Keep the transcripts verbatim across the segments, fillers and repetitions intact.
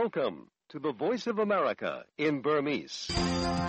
Welcome to the Voice of America in Burmese. ။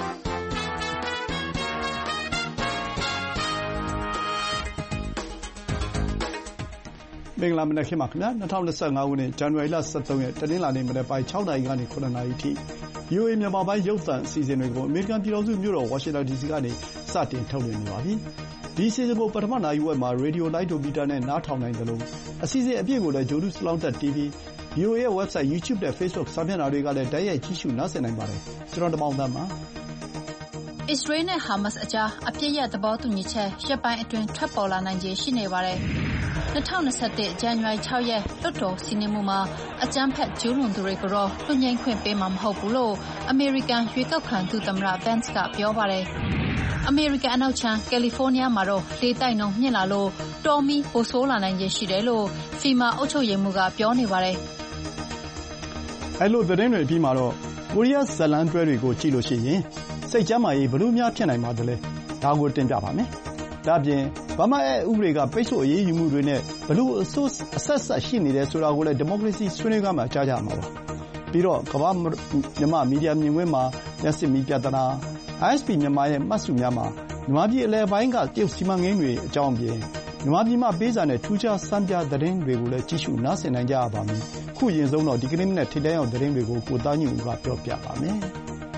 မင်္ဂလာမနက်ခင်းပါခင်ဗျာ။၂၀၂၅ခုနှစ်ဇန်နဝါရီလ၁၃ရက်တနင်္လာနေ့မနက်ပိုင်း၆နာရီကနေ၇နာရီထိ ဗွီအိုအေ မြန်မာပိုင်းရုပ်သံအစီအစဉ်တွေကိုအမေရိကန်ပြည်ထောင်စုမြို့တော်ဝါရှင်တန်ဒီစီကနေစတင်ထုတ်လွှင့်နေပါပြီ။ဒီအစီအစဉ်ကိုပထမနာရီဝက်မှာရေဒီယိုလိုက်ဒိုမီတာနဲ့နားထောင်နိုင်သလိုအစီအစဉ်အပြည့်ကိုလည်းဂျိုဒူးစလောင်းတက်တီဗီ ဗွီအိုအေရဲ့ website YouTube နဲ့ Facebook စာမျက်နှာတွေကလည်းတိုက်ရိုက်ကြည့်ရှုနားဆင်နိုင်ပါတယ်။ကျွန်တော်တမောင်သန်းပါ။အစ္စရေးနဲ့ဟာမတ်စ်အကြားအပြစ်ရသဘောတူညီချက်ရက်ပိုင်းအတွင်းထွက်ပေါ်လာနိုင်ခြေရှိနေပါတယ်။၂၀၂၁ဇန်နဝါရီ၆ရက်လွှတ်တော်စီးနင်းမှုမှာအကြမ်းဖက်ကျူးလွန်သူတွေကိုတော့လွှတ်ငြိမ်းခွင့်ပေးမှာမဟုတ်ဘူးလို့အမေရိကန်ရွေးကောက်ခံသူသမ္မတ Pence ကပြောပါတယ်။အမေရိကန်အနောက်ခြမ်းကယ်လီဖိုးနီးယားမှာတော့လေတိုက်နှုန်းမြင့်လာလို့တောမီးပိုဆိုးလာနိုင်ခြေရှိတယ်လို့ဖီမာအုပ်ချုပ်ရေးမှူးကပြောနေပါတယ်။အဲလိုသတင်းတွေအပြီးမှာတော့ကိုရီးယားဇလန်တွဲတွေကိုကြည့်လို့ရှိရင်စိတ်ကျမ်းမာရေးဘလို့များဖြစ်နိုင်ပါသလဲ။ဒါကိုတင်ပြပါမယ်။ဒါ့အပြင်ဘာမှအဲဥပဒေကပိတ်ဆို့အရေးယူမှုတွေနဲ့ဘလို့အဆိုးအဆက်ဆက်ရှိနေတယ်ဆိုတာကိုလည်းဒီမိုကရေစီဆွေးနွေးကြမှာကြားကြမှာပါ။ပြီးတော့ကမ္ဘာမြန်မာမီဒီယာမြင်ကွင်းမှာမျက်စိမီပြဿနာ အိုင် အက်စ် ပီ မြန်မာရဲ့မှတ်စုများမှာမြန်မာပြည်အလယ်ပိုင်းကတရုတ်စီမံကိန်းတွေအကြောင်းအပြင်မြန်မာပြည်မှာပေးစာနဲ့ထူးခြားစံပြသတင်းတွေကိုလည်းကြည့်ရှုနားဆင်နိုင်ကြရပါမယ်။ခုရင်ဆုံးတော့ဒီကနေ့နဲ့ထိပ်တန်းရောက်သတင်းတွေကိုကိုသားညူကပြောပြပါမယ်။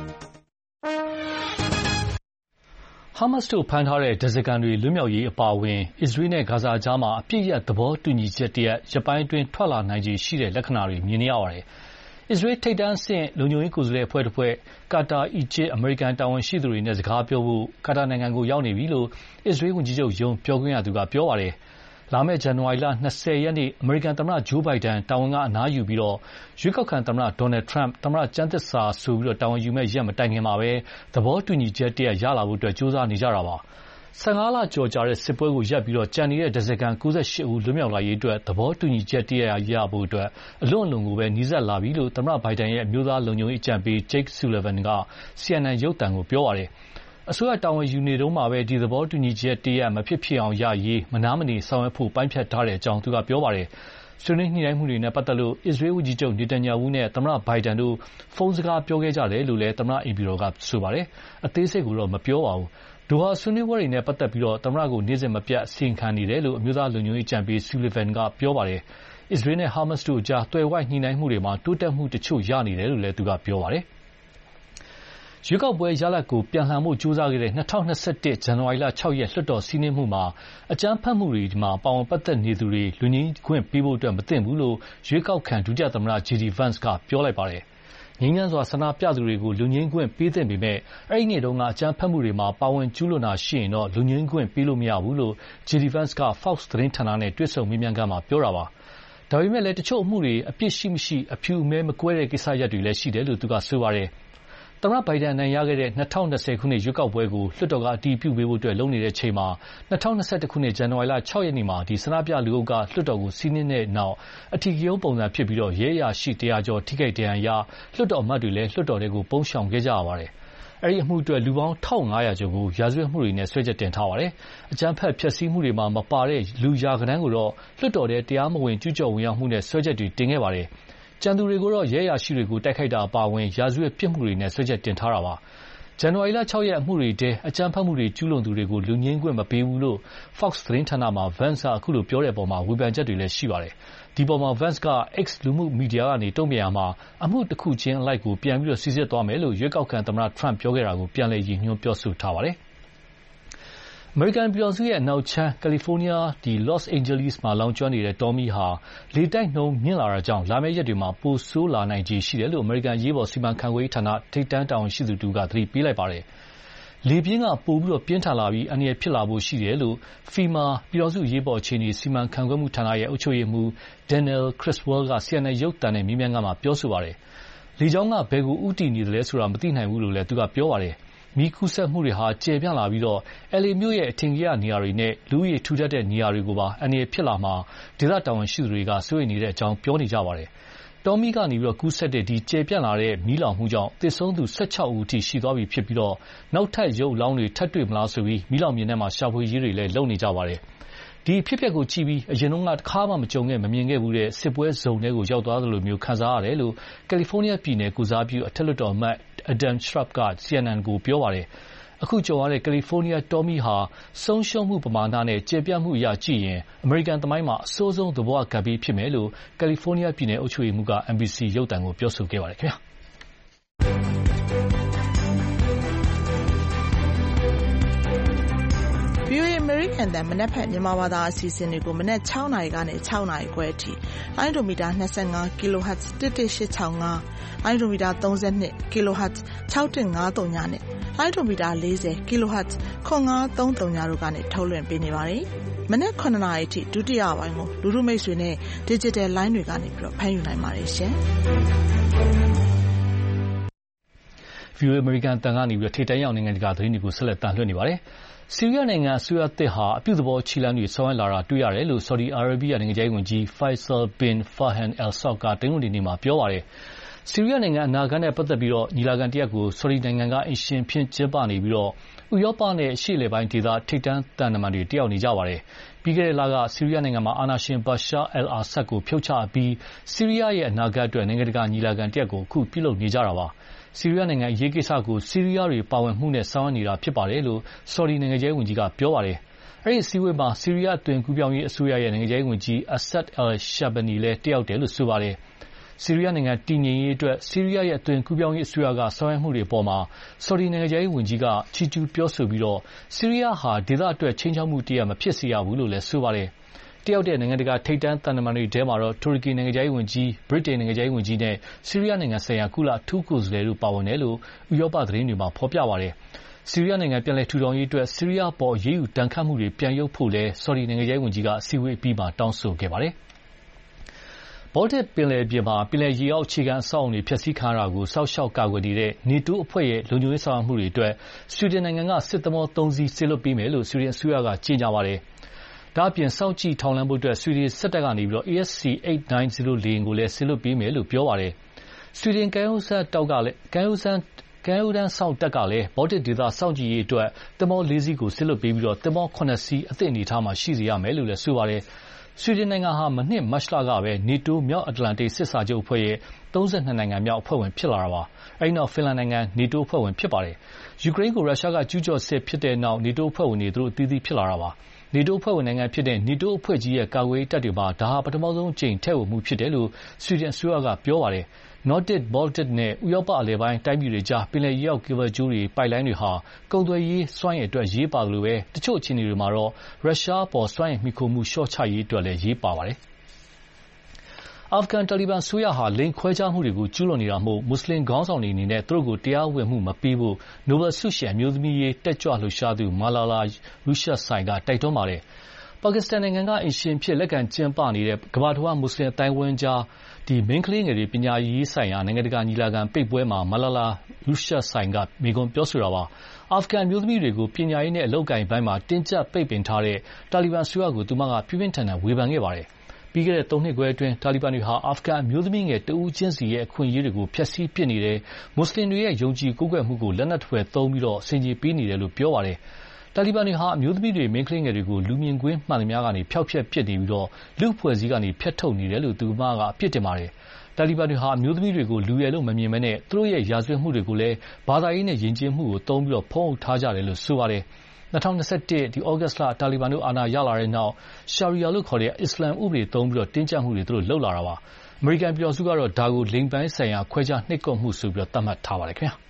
ဟာမတ်စ်တို့ဖမ်းထားတဲ့ဓားစာခံတွေလွတ်မြောက်ရေးအပါအဝင်အစ္စရေးနဲ့ဂါဇာအကြားမှာအပြစ်ရပ်သဘောတူညီချက်တရပ်ရက်ပိုင်းအတွင်းထွက်လာနိုင်ခြေရှိတဲ့လက္ခဏာတွေမြင်နေရပါတယ်။အစ္စရေးထိပ်တန်းအဆင့်လုံခြုံရေးကိုယ်စားလှယ်အဖွဲ့တစ်ဖွဲ့ကာတာ၊အီဂျစ်၊အမေရိကန်တာဝန်ရှိသူတွေနဲ့စကားပြောဖို့ကာတာနိုင်ငံကိုရောက်နေပြီလို့အစ္စရေးဝန်ကြီးချုပ်ရုံးပြောခွင့်ရသူကပြောပါတယ်။လာမယ့်ဇန်နဝါရီလ၂၀ရက်နေ့အမေရိကန်သမ္မတဂျိုးဘိုင်ဒန်တာဝန်ကအနားယူပြီးရွေးကောက်ခံသမ္မတဒေါ်နယ်ထရမ့်သမ္မတကျမ်းသစ္စာဆိုပြီးတာဝန်ယူမယ့်ရက်မတိုင်ခင်မှာပဲသဘောတူညီချက်တရပ်ရလာဖို့ကြိုးစားနေကြတာပါ။၁၅လကျော်ကြာတဲ့စစ်ပွဲကိုရပ်ပြီးကျန်နေတဲ့ဓားစာခံ၉၈ဦးလွတ်မြောက်လာရေးအတွက်သဘောတူညီချက်တရပ်ရဖို့အတွက်အလွန့်အလွန်ကိုပဲနီးစပ်လာပြီလို့သမ္မတဘိုင်ဒန်ရဲ့အမျိုးသားလုံခြုံရေးအကြံပေး Jake Sullivan က စီအန်အန် ရုပ်သံကိုပြောပါတယ်။အစိုးရတာဝန်ယူနေတုန်းမှာပဲဒီသဘောတူညီချက်တရပ်မဖြစ်ဖြစ်အောင်ရရေးမနားမနေဆောင်ရွက်ဖို့ပိုင်းဖြတ်ထားတဲ့အကြောင်းသူကပြောပါတယ်။ဆွေးနွေးညှိနှိုင်းမှုတွေနဲ့ပတ်သက်လို့အစ္စရေးဝန်ကြီးချုပ်နေတန်ညာဝူနဲ့သမ္မတဘိုင်ဒန်တို့ဖုန်းစကားပြောခဲ့ကြတယ်လို့လည်းသမ္မတအိမ်ဖြူတော်ကဆိုပါတယ်။အသေးစိတ်ကိုတော့မပြောပါဘူး။ဒိုဟာဆွေးနွေးပွဲတွေနဲ့ပတ်သက်ပြီးသမ္မတကိုနေ့စဉ်မပြတ်အစီရင်ခံနေတယ်လို့အမျိုးသားလုံခြုံရေးအကြံပေး Sullivan ကပြောပါတယ်။အစ္စရေးနဲ့ဟာမတ်စ်တို့ကြားသွယ်ဝိုက်ညှိနှိုင်းမှုတွေမှာတိုးတက်မှုတချို့ရနေတယ်လို့လည်းသူကပြောပါတယ်။ရွေးကောက်ပွဲရလဒ်ကိုပြန်လှန်ဖို့ကြိုးစားခဲ့တဲ့၂၀၂၁ဇန်နဝါရီလ၆ရက်လွှတ်တော်စီးနင်းမှုမှာအကြမ်းဖက်မှုတွေမှာပါဝင်ပတ်သက်နေသူတွေလွတ်ငြိမ်းခွင့်ပေးဖို့မသင့်ဘူးလို့ရွေးကောက်ခံဒုတိယသမ္မတ ဂျေ ဒီ Vance ကပြောလိုက်ပါတယ်။ငြိမ်းချမ်းစွာဆန္ဒပြသူတွေကိုလွတ်ငြိမ်းခွင့်ပေးသင့်ပေမဲ့အဲဒီနေ့တုန်းကအကြမ်းဖက်မှုတွေမှာပါဝင်ကျူးလွန်တာရှိရင်တော့လွတ်ငြိမ်းခွင့်ပေးလို့မရဘူးလို့ ဂျေ ဒီ Vance က Fox သတင်းဌာနနဲ့တွေ့ဆုံမေးမြန်းခန်းမှာပြောတာပါ။ဒါပေမဲ့လည်းတချို့အမှုတွေအပြစ်ရှိမရှိအဖြူအမဲမကွဲတဲ့ကိစ္စရပ်တွေလည်းရှိတယ်လို့သူကဆိုပါတယ်။သမ္မတဘိုင်ဒန်အနိုင်ရခဲ့တဲ့၂၀၂၀ခုနှစ်ရွေးကောက်ပွဲကိုလွှတ်တော်ကအတည်ပြုပေးဖို့လုပ်နေတဲ့အချိန်မှာ၂၀၂၁ခုနှစ်ဇန်နဝါရီလ၆ရက်နေ့မှာဆန္ဒပြလူအုပ်ကလွှတ်တော်ကိုစီးနင်းတဲ့နောက်အဓိကရုဏ်းပုံစံဖြစ်ပြီးရဲအရာရှိတရာကျော်ထိခိုက်ဒဏ်ရာရလွှတ်တော်အမတ်တွေလည်းလွှတ်တော်ထဲပုန်းရှောင်ခဲ့ကြရပါတယ်။အဲဒီအမှုအတွက်လူပေါင်း၁၅၀၀ကျော်ကိုရာဇဝတ်မှုတွေနဲ့စွဲချက်တင်ထားပါတယ်။အကြမ်းဖက်ဖျက်ဆီးမှုတွေမှာမပါတဲ့လူရာဂဏန်းကိုတော့လွှတ်တော်ထဲတရားမဝင်ကျူးကျော်ဝင်ရောက်မှုနဲ့စွဲချက်တွေတင်ခဲ့ပါတယ်။ကျန်သူတွေကိုတော့ရဲအရာရှိတွေကိုတိုက်ခိုက်တာအပါအဝင်ရာဇဝတ်ပြစ်မှုတွေနဲ့စွဲချက်တင်ထားတာပါ။ဇန်နဝါရီလ၆ရက်အမှုတွေထဲအကြမ်းဖက်မှုတွေကျူးလွန်သူတွေကိုလွတ်ငြိမ်းခွင့်မပေးဘူးလို့ Fox သတင်းဌာနမှာ Vance ကအခုလိုပြောတဲ့အပေါ်ဝေဖန်ချက်တွေလည်းရှိပါတယ်။ဒီအပေါ်မှာ Vance က X လူမှုမီဒီယာကနေတုံ့ပြန်ရာမှာအမှုတစ်ခုချင်းအလိုက်ကိုပြန်ပြီးစိစစ်သွားမယ်လို့ရွေးကောက်ခံသမ္မတ Trump ပြောခဲ့တာကိုပြန်လည်ရည်ညွှန်းပြောဆိုထားပါတယ်။အမေရိကန်ပြည်ထောင်စုရဲ့အနောက်ခြမ်းကယ်လီဖိုးနီးယား Los Angeles မှာလောင်ကျွမ်းနေတဲ့တောမီးဟာလေတိုက်နှုန်းမြင့်လာတာကြောင့်လာမယ့်ရက်တွေမှာပိုဆိုးလာနိုင်ခြေရှိတယ်လို့အမေရိကန်အရေးပေါ်စီမံခန့်ခွဲရေးဌာနထိပ်တန်းတာဝန်ရှိသူတူကသတိပေးလိုက်ပါတယ်။လေပြင်းကပိုပြီးပြင်းထန်လာပြီးအန္တရာယ်ဖြစ်လာဖို့ရှိတယ်လို့ FEMA ပြည်ထောင်စုအရေးပေါ်အခြေအနေစီမံခန့်ခွဲမှုဌာနရဲ့အုပ်ချုပ်ရေးမှူး Daniel Criswell က စီအန်အန်ရုပ်သံနဲ့မေးမြန်းခန်းမှာပြောဆိုပါတယ်။လေကြောင်းကဘယ်ကိုဦးတည်နေသလဲဆိုတာမသိနိုင်ဘူးလို့လည်းသူကပြောပါတယ်။မီးကူးစက်မှုတွေဟာကျယ်ပြန့်လာပြီး အယ်လ် အေ မြို့ရဲ့အထင်ကရနေရာတွေနဲ့လူဦးရေထူထပ်တဲ့နေရာတွေကိုပါအန္တရာယ်ဖြစ်လာမှာဒေသတာဝန်ရှိသူတွေကစိုးရိမ်နေတဲ့အကြောင်းပြောနေကြပါတယ်။တောမီးကနေကူးစက်တဲ့ဒီကျယ်ပြန့်လာတဲ့မီးလောင်မှုကြောင့်သေဆုံးသူ၁၆ဦးအထိရှိသွားပြီဖြစ်ပြီးနောက်ထပ်ရုပ်အလောင်းတွေထပ်တွေ့မလားဆိုပြီးမီးလောင်ပြင်ထဲမှာရှာဖွေရေးတွေလည်းလုပ်နေကြပါတယ်။ဒီဖြစ်ပျက်ကိုကြည့်ပြီးအရင်ကတစ်ခါမှမကြုံခဲ့မမြင်ခဲ့ဘူးတဲ့စစ်ပွဲဇုံတွေကိုရောက်သွားသလိုမျိုးခံစားရတယ်လို့ကယ်လီဖိုးနီးယားပြည်နယ်ကိုစားပြုအထက်လွှတ်တော်အမတ် Adam Schiff က C N N ကိုပြောပါတယ်။အခုကြုံရတဲ့ကယ်လီဖိုးနီးယားတောမီးဟာဆုံးရှုံးမှုပမာဏနဲ့ကျေပြန့်မှုအရကြည့်ရင်အမေရိကန်သမိုင်းမှာအဆိုးဆုံးသဘောကပ်ပြီးဖြစ်မယ်လို့ကယ်လီဖိုးနီးယားပြည်နယ်အုပ်ချုပ်ရေးမှူးက N B C ရုပ်သံကိုပြောဆိုခဲ့ပါတယ်ခင်ဗျာ။ V O A အမေရိကန်တန်မနက်ဖြန်မြန်မာဘာသာအစီအစဉ်တွေကိုမနက်၆နာရီကနေ၆နာရီခွဲအထိလိုင်းဒိုမီတာ၂၅ kilohertz တစ်တစ်ရှစ်၆၅လိုင်းဒိုမီတာ၃၂ kilohertz ၆တစ်၅၃နဲ့လိုင်းဒိုမီတာ၄၀ kilohertz ခွန်၅၃၃တို့ကနေထုတ်လွှင့်ပေးနေပါတယ်။မနက်၇နာရီအထိဒုတိယပိုင်းကိုလူလူမိတ်ဆွေနဲ့ digital line တွေကနေပြီးတော့ဖမ်းယူနိုင်ပါတယ်ရှင်။ V O A အမေရိကန်တန်ကနေပြီးထိပ်တန်းရောက်နိုင်ငံတကာသတင်းတွေကိုဆက်လက်တင်လွှင့်နေပါတယ်။ဆီးရီးယားနိုင်ငံအစိုးရသစ်ဟာအပြုသဘောခြေလှမ်းတွေဆောင်ရွက်လာတာတွေ့ရတယ်လို့ဆော်ဒီအာရေဗျနိုင်ငံခြားရေးဝန်ကြီး Faisal bin Farhan Al Saud ကတနင်္ဂနွေနေ့မှာပြောပါတယ်။ဆီးရီးယားနိုင်ငံအနာဂတ်နဲ့ပတ်သက်ပြီးညီလာခံတရပ်ကိုဆော်ဒီနိုင်ငံကအိမ်ရှင်ဖြစ်ကျင်းပနေပြီးဥရောပနဲ့အရှေ့အလယ်ပိုင်းဒေသထိပ်တန်းသံတမန်တွေတက်ရောက်နေကြပါတယ်။ပြီးခဲ့တဲ့လကဆီးရီးယားနိုင်ငံမှာအာဏာရှင် Bashar al-Assad ကိုဖြုတ်ချအပြီးဆီးရီးယားရဲ့အနာဂတ်အတွက်နိုင်ငံတကာညီလာခံတရပ်ကိုအခုပြုလုပ်နေကြတာပါ။ဆီးရီးယားနိုင်ငံအရေးကိစ္စကိုဆီးရီးယားတွေပါဝင်မှုနဲ့ဆောင်ရွက်နေတာဖြစ်ပါတယ်လို့ဆော်ဒီနိုင်ငံခြားရေးဝန်ကြီးကပြောပါတယ်။အဲဒီအစည်းအဝေးမှာဆီးရီးယားအသွင်ကူးပြောင်းရေးအစိုးရရဲ့နိုင်ငံခြားရေးဝန်ကြီး Assad al-Shabani လည်းတက်ရောက်တယ်လို့ဆိုပါတယ်။ဆီးရီးယားနိုင်ငံတည်ငြိမ်ရေးအတွက်ဆီးရီးယားရဲ့အသွင်ကူးပြောင်းရေးအစိုးရကဆောင်ရွက်မှုတွေအပေါ်မှာဆော်ဒီနိုင်ငံခြားရေးဝန်ကြီးကချီးကျူးပြောဆိုပြီးဆီးရီးယားဟာဒေသအတွက်ခြိမ်းခြောက်မှုတရပ်မဖြစ်စေရဘူးလို့လည်းဆိုပါတယ်။တက်ရောက်တဲ့နိုင်ငံတကာထိပ်တန်းသံတမန်တွေထဲမှာတူရကီနိုင်ငံခြားရေးဝန်ကြီး၊ဗြိတိန်နိုင်ငံခြားရေးဝန်ကြီးနဲ့ဆီးရီးယားနိုင်ငံဆိုင်ရာကုလအထူးကိုယ်စားလှယ်တို့ပါဝင်တယ်လို့ဥရောပသတင်းတွေမှာဖော်ပြပါတယ်။ဆီးရီးယားနိုင်ငံပြန်လည်ထူထောင်ရေးအတွက်ဆီးရီးယားအပေါ်အရေးယူဒဏ်ခတ်မှုတွေပြန်ရုပ်ဖို့လည်းဆော်ဒီနိုင်ငံခြားရေးဝန်ကြီးကအစည်းအဝေးအပြီးမှာတောင်းဆိုခဲ့ပါတယ်။ဘောလတစ်ပင်လယ်ပြင်မှာပင်လယ်ရေအောက်အခြေခံအဆောက်အအုံတွေဖျက်ဆီးခံရတာကိုစောင့်ရှောက်ကာကွယ်နေတဲ့နေတိုးအဖွဲ့ရဲ့လုံခြုံရေးဆောင်ရွက်မှုတွေအတွက်ဆွီဒင်နိုင်ငံကစစ်သင်္ဘောသုံးစီးစေလွှတ်ပေးမယ်လို့ဆွီဒင်အစိုးရကကြေညာပါတယ်။ဒါ့အပြင်စောင့်ကြည့်ထောက်လှမ်းဖို့အတွက်ဆွီဒင်စစ်တပ်ကနေပြီး A S C eight ninety လေယာဉ်ကိုလည်းစေလွှတ်ပေးမယ်လို့ပြောပါတယ်။ဆွီဒင်ကမ်းရိုးတန်းတောက်ကလည်းကမ်းရိုးတန်းကမ်းရိုးတန်းစောင့်တပ်ကလည်းဘောလတစ်ဒေသစောင့်ကြည့်ရေးအတွက်သင်္ဘောလေးစီးကိုစေလွှတ်ပေးပြီးသင်္ဘောခုနှစ်စီးအသင့်အနေအထားမှာရှိစေရမယ်လို့လည်းဆိုပါတယ်။ဆွီဒင်နိုင်ငံဟာမနှစ်မတ်လကပဲနေတိုးမြောက်အတ္တလန္တိတ်စစ်စာချုပ်အဖွဲ့ရဲ့သုံး၂နိုင်ငံမြောက်အဖွဲ့ဝင်ဖြစ်လာတာပါ။အဲဒီနောက်ဖင်လန်နိုင်ငံနေတိုးအဖွဲ့ဝင်ဖြစ်ပါတယ်။ယူကရိန်းကိုရုရှားကကျူးကျော်စစ်ဖြစ်တဲ့နောက်နေတိုးအဖွဲ့ဝင်တွေသူတို့အသီးသီးဖြစ်လာတာပါ။နေတိုးအဖွဲ့ဝင်နိုင်ငံဖြစ်တဲ့နေတိုးအဖွဲ့ကြီးရဲ့ကာကွယ်ရေးတပ်တွေမှာဒါဟာပထမဆုံးအကြိမ်ထည့်ဝင်မှုဖြစ်တယ်လို့ဆွီဒင်အစိုးရကပြောပါတယ်။ Nordic, Baltic နဲ့ဥရောပအလယ်ပိုင်းတိုင်းပြည်တွေကြားပင်လယ်ရေအောက်ကေဘယ်ကြိုးတွေပိုက်လိုင်းတွေဟာကုန်သွယ်ရေးစွမ်းအင်အတွက်ရေးပါသလိုတချို့အခြေအနေတွေမှာတော့ရုရှားအပေါ်စွမ်းအင်မှီခိုမှုလျှော့ချရေးအတွက်လည်းရေးပါပါတယ်။အာဖဂန်တာလီဘန်အစိုးရဟာလိင်ခွဲခြားမှုတွေကိုကျူးလွန်နေတာမို့မွတ်ဆလင်ခေါင်းဆောင်တွေအနေနဲ့သူတို့ကိုတရားဝင်မှုမပေးဖို့နိုဘယ်ဆုရှင်အမျိုးသမီးရေးတက်ကြွလှုပ်ရှားသူမာလာလာရူရှတ်ဆိုင်ကတိုက်တွန်းပါတယ်။ပါကစ္စတန်နိုင်ငံကအိမ်ရှင်ဖြစ်လက်ခံကျင်းပနေတဲ့ကမ္ဘာတဝန်းမွတ်ဆလင်အသိုင်းအဝိုင်းကြားမိန်းကလေးငယ်တွေပညာရေးဆိုင်ရာနိုင်ငံတကာညီလာခံပိတ်ပွဲမှာမာလာလာရူရှတ်ဆိုင်ကမိန့်ခွန်းပြောဆိုတာပါ။အာဖဂန်အမျိုးသမီးတွေကိုပညာရေးနဲ့အလုပ်အကိုင်ပိုင်းမှာတင်းကျပ်ပိတ်ပင်ထားတဲ့တာလီဘန်အစိုးရကိုသူမကပြင်းပြင်းထန်ထန်ဝေဖန်ခဲ့ပါတယ်။ပြီးခဲ့တဲ့သုံးနှစ်ခွဲအတွင်းတာလီဘန်တွေဟာအာဖဂန်အမျိုးသမီးငယ်တဦးချင်းစီရဲ့အခွင့်အရေးတွေကိုဖျက်ဆီးပစ်နေတယ်။မွတ်ဆလင်တွေရဲ့ယုံကြည်ကိုးကွယ်မှုကိုလက်နက်တဖွယ်သုံးပြီးဆင်ခြေပေးနေတယ်လို့ပြောပါတယ်။တာလီဘန်တွေဟာအမျိုးသမီးတွေမိန်းကလေးငယ်တွေကိုလူမြင်ကွင်းမှန်သမျှကနေဖျောက်ဖျက်ပစ်နေပြီးလူ့အဖွဲ့အစည်းကနေဖျက်ထုတ်နေတယ်လို့သူမကအပြစ်တင်ပါတယ်။တာလီဘန်တွေဟာအမျိုးသမီးတွေကိုလူရယ်လို့မမြင်ဘဲနဲ့သူတို့ရဲ့ရာဇဝတ်မှုတွေကိုလည်းဘာသာရေးနဲ့ယဉ်ကျေးမှုကိုသုံးပြီးဖုံးအုပ်ထားကြတယ်လို့ဆိုပါတယ်။၂၀၂၁ သြဂုတ်လတာလီဘန်တို့အာဏာရလာတဲ့နောက်ရှာရီယာလို့ခေါ်တဲ့အစ္စလာမ်ဥပဒေသုံးပြီးတင်းကျပ်မှုတွေသူတို့လုပ်လာတာပါ။အမေရိကန်ပြည်ထောင်စုကတော့ဒါကိုလိင်ပိုင်းဆိုင်ရာခွဲခြားနှိပ်ကွပ်မှုဆိုပြီးသတ်မှတ်ထားပါတယ်ခင်ဗျာ။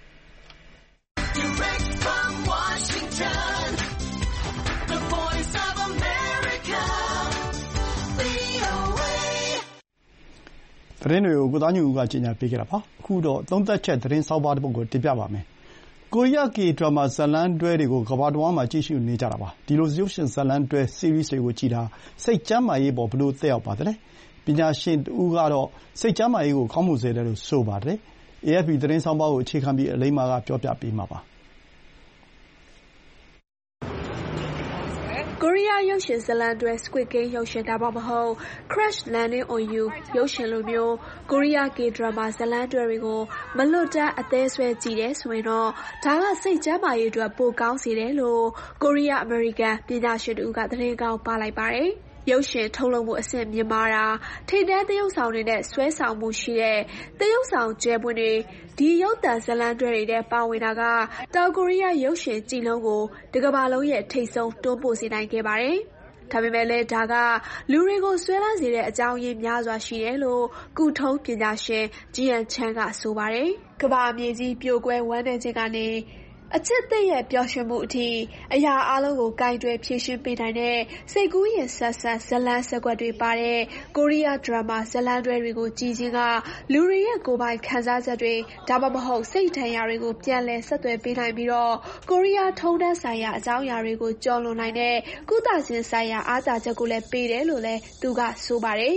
။သတင်းတွေကိုကိုသားညွန့်ဦးကကြေညာပေးခဲ့တာပါ။အခုတော့သုံးသပ်ချက်သတင်းဆောင်းပါးတစ်ပုဒ်ကိုတင်ပြပါမယ်။ကိုရီးယားကေဒရာမာဇာတ်လမ်းတွဲတွေကိုကမ္ဘာတဝန်းမှာကြည့်ရှုနေကြတာပါ။ဒီလိုရုပ်ရှင်ဇာတ်လမ်းတွဲစီရီးစ်တွေကိုကြည့်တာစိတ်ကျန်းမာရေးအပေါ်ဘယ်လိုသက်ရောက်ပါသလဲ။ပညာရှင်တဦးကတော့စိတ်ကျန်းမာရေးကိုကောင်းမွန်စေတယ်လို့ဆိုပါတယ်။ A F P သတင်းဆောင်းပါးကိုအခြေခံပြီးအလိမ္မာကပြောပြပေးမှာပါ။ကိုရီးယားရုပ်ရှင်ဇာတ်လမ်းတွဲ Squid Game ရုပ်ရှင်ဒါမှမဟုတ် Crash Landing on You ရုပ်ရှင်လိုမျိုးကိုရီးယား K-drama ဇာတ်လမ်းတွဲတွေကိုမလွတ်တမ်းအသေးဆွဲကြည့်တယ်ဆိုရင်တော့ဒါကစိတ်ကျန်းမာရေးအတွက်ပိုကောင်းစေတယ်လို့ကိုရီးယားအမေရိကန်ပညာရှင်တူကသတင်းကောင်းပါလိုက်ပါတယ်။ရုပ်ရှင်ထုတ်လုပ်မှုအဆင့်မြင့်မားတာထိပ်တန်းသရုပ်ဆောင်တွေနဲ့ဆွဲဆောင်မှုရှိတဲ့သရုပ်ဆောင်ကျဲပွင့်တွေဒီရုပ်သံဇာတ်လမ်းတွဲတွေထဲပါဝင်တာကတောင်ကိုရီးယားရုပ်ရှင်ကြည်လုံးကိုတကမ္ဘာလုံးရဲ့ထိပ်ဆုံးတွန်းပို့စေနိုင်ခဲ့ပါတယ်။ဒါပေမဲ့လည်းဒါကလူတွေကိုဆွဲလန်းစေတဲ့အကြောင်းရင်းများစွာရှိတယ်လို့ကုထုံးပညာရှင်ဂျီယန်ချန်ကဆိုပါတယ်။ကမ္ဘာမြေကြီးပြိုကွဲဝန်းနေခြင်းကနေအချစ်သစ်ရဲ့ပျော်ရွှင်မှုအထိအရာအလုံးကိုကိုင်တွယ်ဖြည့်ရှင်းပေးနိုင်တဲ့စိတ်ကူးရင်ဆက်ဆက်ဇလန်းစကွက်တွေပါတဲ့ကိုရီးယားဒရာမာဇလန်းတွဲတွေကိုကြည်ချင်းကလူတွေရဲ့ကိုယ်ပိုင်ခံစားချက်တွေဒါမှမဟုတ်စိတ်ထင်ရာတွေကိုပြန်လည်ဆက်သွယ်ပေးနိုင်ပြီးတော့ကိုရီးယားထုံးတမ်းဆိုင်ရာအကြောင်းအရာတွေကိုကျော်လွန်နိုင်တဲ့ကုသခြင်းဆိုင်ရာအားသာချက်ကိုလည်းပေးတယ်လို့လည်းသူကဆိုပါတယ်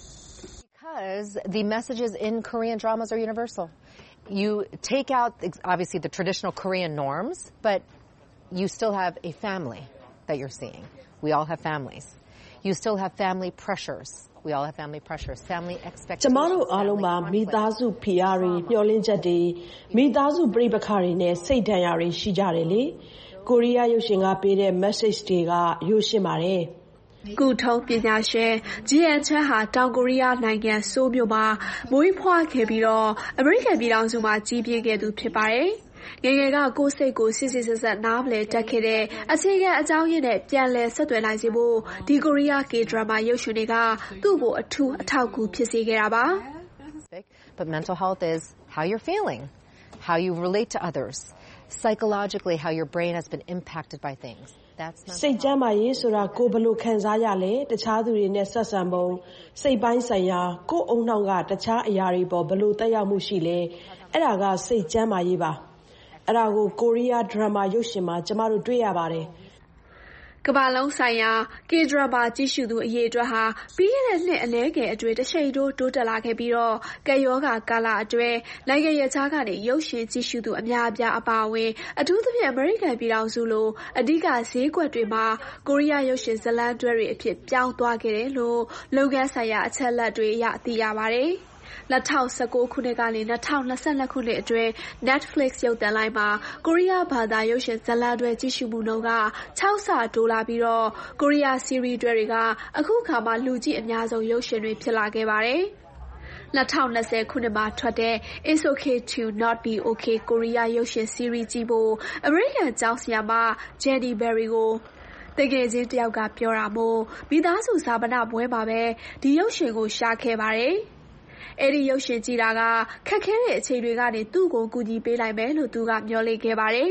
Because the messages in Korean dramas are universal.You take out, obviously, the traditional Korean norms, but you still have a family that you're seeing. We all have families. You still have family pressures. We all have family pressures, family expectations. ကျမတို့အားလုံးမှာမိသားစုဖိအားတွေမျှော်လင့်ချက်တွေမိသားစုပြိပခါတွေနဲ့စိတ်ဒဏ်ရာတွေရှိကြတယ်လေကိုရီးယားရုပ်ရှင်ကပေးတဲ့ message တွေကရိုးရှင်းပါတယ်ကုထုံးပညာရှင်ဂျီယန်ချန်ဟာတောင်ကိုရီးယားနိုင်ငံဆိုးမြို့မှာမွေးဖွားခဲ့ပြီးတော့အမေရိကန်ပြည်ထောင်စုမှာကြီးပြင်းခဲ့သူဖြစ်ပါတယ်။ငယ်ငယ်ကကိုယ်စိတ်ကိုစစ်စစ်ဆက်ဆက်နားမလည်တတ်ခဲ့တဲ့အခြေခံအကြောင်းရင်းနဲ့ပြန်လည်ဆက်သွယ်နိုင်စေဖို့ဒီကိုရီးယား K-drama ရုပ်ရှင်တွေကသူ့ကိုအထူးအထောက်အကူဖြစ်စေခဲ့တာပါ။ But mental health is how you're feeling, how you relate to others, psychologically how your brain has been impacted by things.That's not စိတ်ကျန်းမာရေးဆိုတာကိုဘယ်လိုခံစားရလဲတခြားသူတွေနဲ့ဆက်ဆံပုံစိတ်ပိုင်းဆိုင်ရာကိုယ်အုံနှောက်ကတခြားအရာတွေပေါ်ဘယ်လိုတက်ရောက်မှုရှိလဲအဲ့ဒါကစိတ်ကျန်းမာရေးပါအဲ့ဒါကိုကိုရီးယားဒရာမာရုပ်ရှင်မှာကျမတို့တွေ့ရပါတယ်ကမ္ဘာလုံးဆိုင်ရာ K-drama ကြည့်ရှုသူအရေးအတွက်ဟာပြီးခဲ့တဲ့နှစ်အနည်းငယ်အတွင်းတရှိန်တိုးတိုးတက်လာခဲ့ပြီးတော့ကပ်ရောဂါကာလအတွင်းနိုင်ငံရဲ့ခြားကနေရုပ်ရှင်ကြည့်ရှုသူအများအပြားအပါအဝင်အထူးသဖြင့်အမေရိကန်ပြည်ထောင်စုလိုအဓိကဈေးကွက်တွေမှာကိုရီးယားရုပ်ရှင်ဇာတ်လမ်းတွဲတွေအဖြစ်ပြောင်းသွားခဲ့တယ်လို့လုပ်ငန်းဆိုင်ရာအချက်အလက်တွေအရသိရပါတယ်။၂၀၁၉ခုနှစ်ကနေ၂၀၂၂ခုနှစ်အတွင်း Netflix ရုပ်သံလိုင်းမှာကိုရီးယားဘာသာရုပ်ရှင်ဇာတ်လမ်းတွဲကြည့်ရှုမှုနှုန်းက၆ဆတိုးလာပြီးတော့ကိုရီးယားစီးရီးတွဲတွေကအခုခါမှလူကြည့်အများဆုံးရုပ်ရှင်တွေဖြစ်လာခဲ့ပါတယ်။၂၀၂၀ခုနှစ်မှာထွက်တဲ့ It's Okay to Not Be Okay ကိုရီးယားရုပ်ရှင်စီးရီးကြည့်ဖို့အမေရိကန်ကျောင်းဆရာမ Jenny Berry ကိုတကယ်ချင်းတယောက်ကပြောတာမို့မိသားစုစာပနပွဲမှာပဲဒီရုပ်ရှင်ကိုရှာခဲ့ပါတယ်။အဲ့ဒီရုပ်ရှင်ကြည့်တာကခက်ခဲတဲ့အချိန်တွေကနေသူ့ကိုကူညီပေးနိုင်မယ်လို့သူကမျှော်လင့်ခဲ့ပါတယ်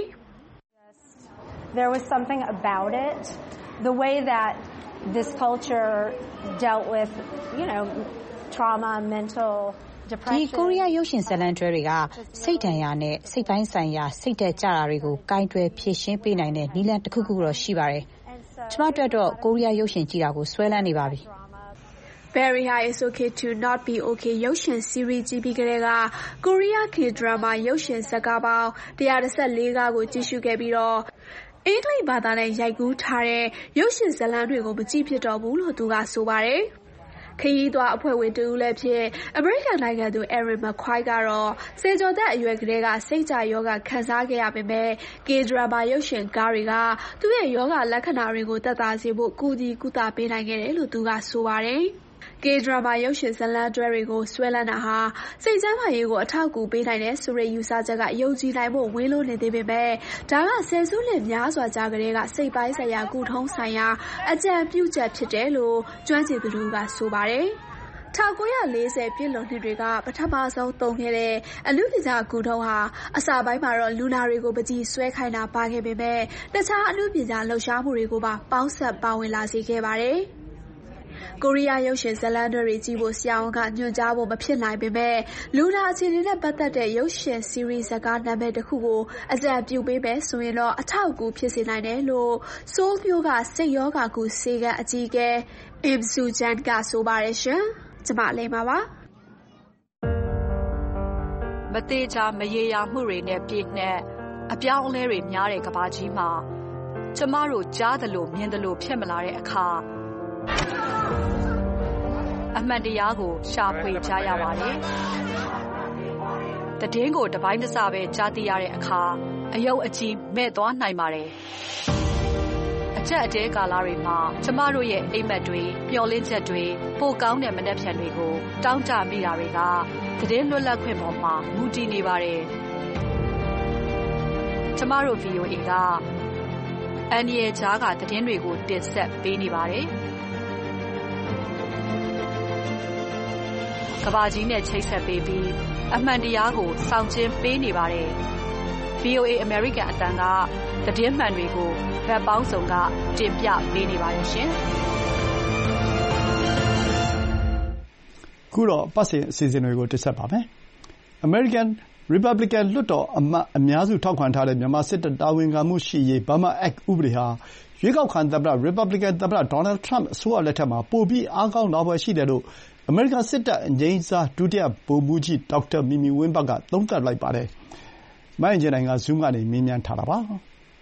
There was something about it the way that this culture dealt with you know trauma mental depression ဒီကိုရီးယားရုပ်ရှင်ဇာတ်လမ်းတွဲတွေကစိတ်ဒဏ်ရာနဲ့စိတ်ပိုင်းဆိုင်ရာစိတ်တက်ကြတာတွေကိုကိုင်တွယ်ဖြည့်ရှင်းပေးနိုင်တဲ့နည်းလမ်းတစ်ခုခုတော့ရှိပါတယ်ကျမတို့တော့ကိုရီးယားရုပ်ရှင်ကြည့်တာကိုဆွဲလန်းနေပါပြီ Berry ha is okay to not be okay ရုပ်ရှင်စီရီးကြည့်ပြီးကြတဲ့ကကိုရီးယား K-drama ရုပ်ရှင်ဇာတ်ကားပေါင်းone thirty-fourကားကိုကြည့်ရှုခဲ့ပြီးတော့အင်္ဂလိပ်ဘာသာနဲ့ရိုက်ကူးထားတဲ့ရုပ်ရှင်ဇာတ်လမ်းတွေကိုမကြည့်ဖြစ်တော့ဘူးလို့သူကဆိုပါတယ်ခရီးသွားအဖွဲ့ဝင်တူလည်းဖြစ်အမေရိကန်နိုင်ငံသူ Erin McCoy ကတော့စေကျော်သက်အရွယ်ကလေးကစိတ်ကြယောဂခံစားခဲ့ရပေမဲ့ K-drama ရုပ်ရှင်ကားတွေကသူ့ရဲ့ယောဂလက္ခဏာတွေကိုသက်သာစေဖို့ကူညီကုသပေးနိုင်ခဲ့တယ်လို့သူကဆိုပါတယ်K-drama ရုပ်ရှင်ဇာတ်လမ်းတွဲတွေကိုဆွဲလန်းတာဟာစိတ်ကျန်းမာရေးကိုအထောက်အကူပေးနိုင်တဲ့ဆိုတဲ့ယူဆချက်ကယုံကြည်နိုင်ဖို့ဝေးလို့နေသေးပေမဲ့ဒါကဆယ်စုနှစ်များစွာကြာကလေးကစိတ်ပိုင်းဆိုင်ရာကုထုံးဆိုင်ရာအကြံပြုချက်ဖြစ်တယ်လို့ကျွမ်းကျင်သူတို့ကဆိုပါတယ်၁၉၄၀ပြည့်လွန်နှစ်တွေကပထမဆုံးသုံးခဲ့တဲ့အနုပညာကုထုံးဟာအစပိုင်းမှာတော့လူနာတွေကိုပကြီးဆွဲခိုင်းတာပါခဲ့ပေမဲ့တခြားအနုပညာလှုပ်ရှားမှုတွေကိုပါပေါင်းစပ်ပါဝင်လာစေခဲ့ပါတယ်ကိုရီးယားရုပ်ရှင်ဇာတ်လမ်းတွေကြည့်ဖို့ဆရာဝန်ကညွှန်ကြားဖို့မဖြစ်နိုင်ပေမဲ့လူနာအခြေအနေနဲ့ပတ်သက်တဲ့ရုပ်ရှင်စီရီးဇာတ်ကားနာမည်တစ်ခုကိုအကြံပြုပေးမယ်ဆိုရင်တော့အထောက်အကူဖြစ်စေနိုင်တယ်လို့ဆိုးလ်မျိုးကစိတ်ရောဂါကုဆေးခန်းအကြီးအကဲ Im Soo-jan ကဆိုပါတယ်ရှင်။ကျွန်မလေးပါပါမသေးချာမရေရာမှုတွေနဲ့ပြည့်နှက်အပြောင်းအလဲတွေများတဲ့ကမ္ဘာကြီးမှာကျမတို့ကြားသလိုမြင်သလိုဖြစ်မလာတဲ့အခါအမှန်တရားကိုရှာဖွေကြရပါတယ်။တည်င်းကိုတပိုင်းတစပဲကြားသိရတဲ့အခါအယုတ်အကြီးမဲ့သွားနိုင်ပါတယ်။အချက်အတဲကာလတွေမှာကျမတို့ရဲ့အိမ်မက်တွေမျှော်လင့်ချက်တွေပိုကောင်းတဲ့မနှက်ဖြန်တွေကိုတောင်းတမိတာတွေကတည်င်းလွတ်လပ်ခွင့်ပေါ်မှာမူတည်နေပါတယ်။ကျမတို့ V O A ကအန်ဒီရဲ့ကြားကတည်င်းတွေကိုတင်ဆက်ပေးနေပါတယ်။ကဘာကြီးနဲ့ချိတ်ဆက်ပေးပြီးအမှန်တရားကိုစောင့်ကျဉ်ပေးနေပါတယ်။ V O A American အတန်းကသတင်းမှန်တွေကိုဗတ်ပေါင်းစုံကတင်ပြပေးနေပါတယ်ရှင်။ခုတော့ပတ်စဉ်အစီအစဉ်တွေကိုတင်ဆက်ပါမယ်။ American Republican လွှတ်တော်အမတ်အများစုထောက်ခံထားတဲ့မြန်မာစစ်တပ်တာဝန်ခံမှုရှိရေး Burma Act ဥပဒေဟာရွေးကောက်ခံသမ္မတ Republican သမ္မတ Donald Trump အစိုးရလက်ထက်မှာပိုပြီးအားကောင်းလာဖွယ်ရှိတယ်လို့အမေရိကန်စစ်တပ်အငြိမ်းစားဒုတိယဗိုလ်မှူးကြီးဒေါက်တာမီမီဝင်းဘတ်ကသုံးသပ်လိုက်ပါတယ်။မအင်ကြင်းနိုင်က Zoom ကနေမေးမြန်းထားတာပါ။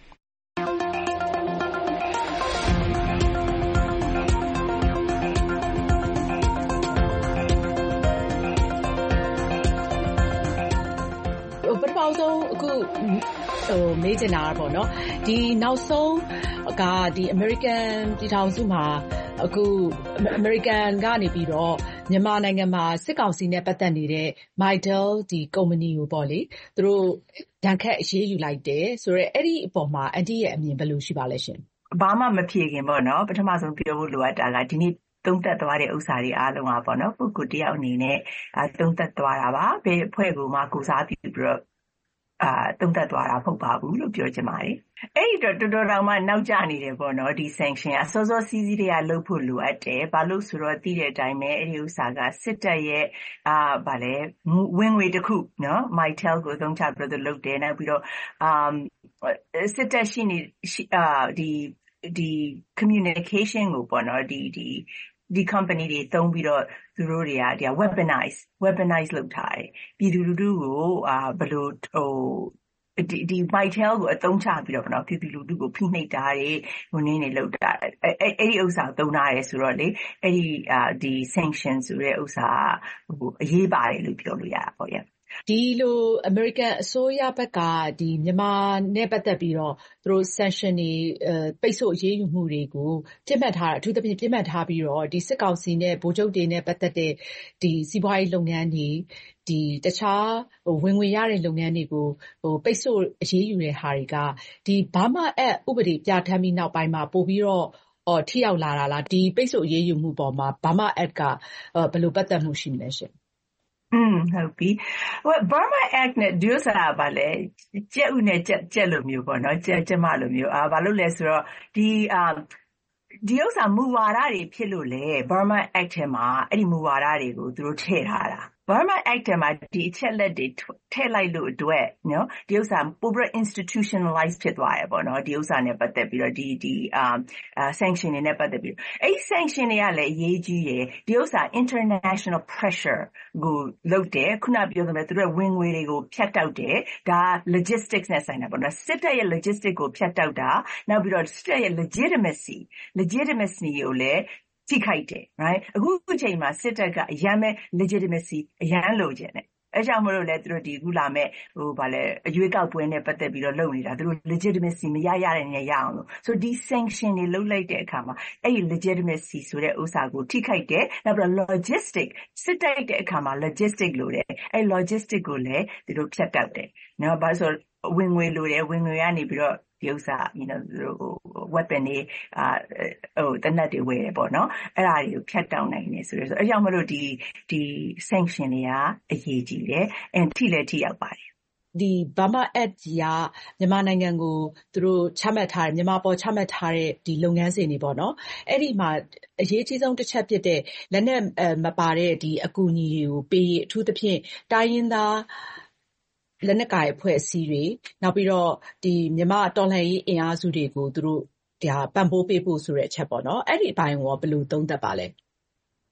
ပထမဆုံးအခုဟိုမေးချင်တာပေါ့နော်ဒီနောက်ဆုံးကဒီ American ပြည်ထောင်စုမှာအခု American ကနေပြီးတော့မြန်မာနိုင်ငံမှာစစ်ကောင်စီနဲ့ပတ်သက်နေတဲ့ Midel ဒီကုမ္ပဏီကိုပေါ့လေသူတို့ဒဏ်ခတ်အရေးယူလိုက်တယ်ဆိုတော့အဲ့ဒီအပေါ်မှာအန်တီရဲ့အမြင်ဘယ်လိုရှိပါလဲရှင်ဘာမှမဖြစ်ခင်ပေါ့နော်ပထမဆုံးပြောဖို့လိုအပ်တာကဒီနေ့သုံးသက်သွားတဲ့ဥစ္စာတွေအားလုံးอ่ะပေါ့နော်ပုဂ္ဂိုလ်တယောက်အနေနဲ့သုံးသက်သွားတာပါဘယ်အဖွဲ့ကိုမှကိုစားပြုပြီးတော့အာသုံးသက်သွားတာမဟုတ်ပါဘူးလို့ပြောချင်ပါတယ်အဲ့ဒီတော့တော်တော်တောင်မှနောက်ကျနေတယ်ပေါ့နော်ဒီ sanction အစောစောစီးစီးတွေကလှုပ်ဖို့လိုအပ်တယ်ဘာလို့ဆိုတော့သိတဲ့အတိုင်းပဲအဲ့ဒီဥစ္စာကစစ်တပ်ရဲ့အာဗာလဲဝင်ငွေတစ်ခုနော် Mytel ကိုသုံးချပြီးတော့လုပ်တယ်နောက်ပြီးတော့အာစစ်တပ်ရှိနေအာဒီဒီ communication ကိုပေါ့နော်ဒီဒီဒီ company တွေသုံးပြီးတော့သူတို့တွေကဒီ weaponize weaponize လုပ်ထားတယ်ပြည်သူလူထုကိုအာဘယ်လိုဟိုဒီဒီ Mytel ကိုအသုံးချပြီးတော့ပေါ့နော်ပြည်သူလူထုကိုဖိနှိပ်တာတွေဟိုနည်းနေလုပ်တာအဲ့အဲ့ဒီဥစ္စာသုံးထားရဲဆိုတော့လေအဲ့ဒီအာဒီ sanction ဆိုတဲ့ဥစ္စာဟိုအရေးပါတယ်လို့ပြောလို့ရတာပေါ့ဗျာဒီလို American အစိုးရဘက်ကဒီမြန်မာနဲ့ပတ်သက်ပြီးတော့သူတို့ sanction တွေပိတ်ဆို့အရေးယူမှုတွေကိုပြစ်မှတ်ထားတာအထူးသဖြင့်ပြစ်မှတ်ထားပြီးတော့ဒီစစ်ကောင်စီနဲ့ဗိုလ်ချုပ်တွေနဲ့ပတ်သက်တဲ့ဒီစီးပွားရေးလုပ်ငန်းတွေဒီတခြားဟိုဝင်ငွေရတဲ့လုပ်ငန်းတွေကိုဟိုပိတ်ဆို့အရေးယူတဲ့ဟာတွေကဒီ Burma Act ဥပဒေပြဋ္ဌာန်းပြီးနောက်ပိုင်းမှာပို့ပြီးတော့အော်ထိရောက်လာတာလားဒီပိတ်ဆို့အရေးယူမှုပေါ်မှာ Burma Act ကဘယ်လိုပတ်သက်မှုရှိမလဲရှင်อืมဟုတ်ပြီဟို Burma Act နဲ့ဒီဥစ္စာပါလေကြက်ဥနဲ့ကြက်ကြက်လိုမျိုးပေါ့နော်ကြက်ကြက်မလိုမျိုးအာဘာလို့လဲဆိုတော့ဒီအာဒီဥစ္စာမူဝါဒတွေဖြစ်လို့လေ Burma Act ထဲမှာအဲ့ဒီမူဝါဒတွေကိုသူတို့ထည့်ထားတာBurma Act ထဲမှာဒီအချက်လက်တွေထည့်လိုက်လို့အတွက်နော်ဒီဥစ္စာပိုပြီး institutionalize ဖြစ်သွားရပေါ့နော်ဒီဥစ္စာနဲ့ပတ်သက်ပြီးတော့ဒီဒီအာ sanction တွေနဲ့ပတ်သက်ပြီးအဲ့ sanction တွေကလည်းအရေးကြီးရယ်ဒီဥစ္စာ international pressure ကိုလုပ်တယ်ခုနပြောသလိုသူတို့ဝင်ငွေတွေကိုဖြတ်တောက်တယ်ဒါ logistics နဲ့ဆိုင်တာပေါ့နော်စစ်တပ်ရဲ့ logistics ကိုဖြတ်တောက်တာနောက်ပြီးတော့စစ်တပ်ရဲ့ legitimacy legitimacy ကိုလည်းထိခိုက်တယ် right အခုချိန်မှာစစ်တပ်ကအရမ်းပဲ legitimacy အရမ်းလိုချင်တယ်အဲကြောင့်မလို့လဲသူတို့ဒီခုလာမဲ့ဟိုဗာလဲအရွေးကောက်ပွဲနဲ့ပတ်သက်ပြီးတော့လုပ်နေတာသူတို့ legitimacy မရရတဲ့နေရအောင်လို့ဆိုဒီ sanction တွေလုပ်လိုက်တဲ့အခါမှာအဲ့ဒီ legitimacy ဆိုတဲ့ဥစ္စာကိုထိခိုက်တယ်နောက်ပြီးတော့ logistic စစ်တိုက်တဲ့အခါမှာ logistic လိုတယ်အဲ့ logistic ကိုလည်းသူတို့ဖြတ်တောက်တယ်နော်ဘာလို့ဆိုဝင်ငွေလိုတယ်ဝင်ငွေကနေပြီးတော့ဒီဥစ္စာ you know weapon တွေအာဟိုတနက်တွေဝယ်တယ်ပေါ့နော်အဲ့ဒါတွေကိုဖြတ်တောက်နိုင်နေဆိုတော့အဲကြောင့်မလို့ဒီဒီ sanction တွေကအရေးကြီးတယ်အန်ထိလည်းထိရောက်ပါတယ်ဒီ Burma Act ကြီးကမြန်မာနိုင်ငံကိုသူတို့ချမှတ်ထားတယ်မြန်မာပေါ်ချမှတ်ထားတဲ့ဒီလုပ်ငန်းစဉ်တွေပေါ့နော်အဲ့ဒီမှာအရေးကြီးဆုံးတစ်ချက်ဖြစ်တဲ့လက်နက်မပါတဲ့ဒီအကူအညီတွေကိုပေးအထူးသဖြင့်တိုင်းရင်းသားလက်နက်ကိုင်အဖွဲ့အစည်းတွေနောက်ပြီးတော့ဒီမြန်မာတော်လှန်ရေးအင်အားစုတွေကိုသူတို့ဒါပံ့ပိုးပေးဖို့ဆိုတဲ့အချက်ပေါ့နော်အဲ့ဒီအပိုင်းကိုဘယ်လိုသုံးသပ်ပါလဲ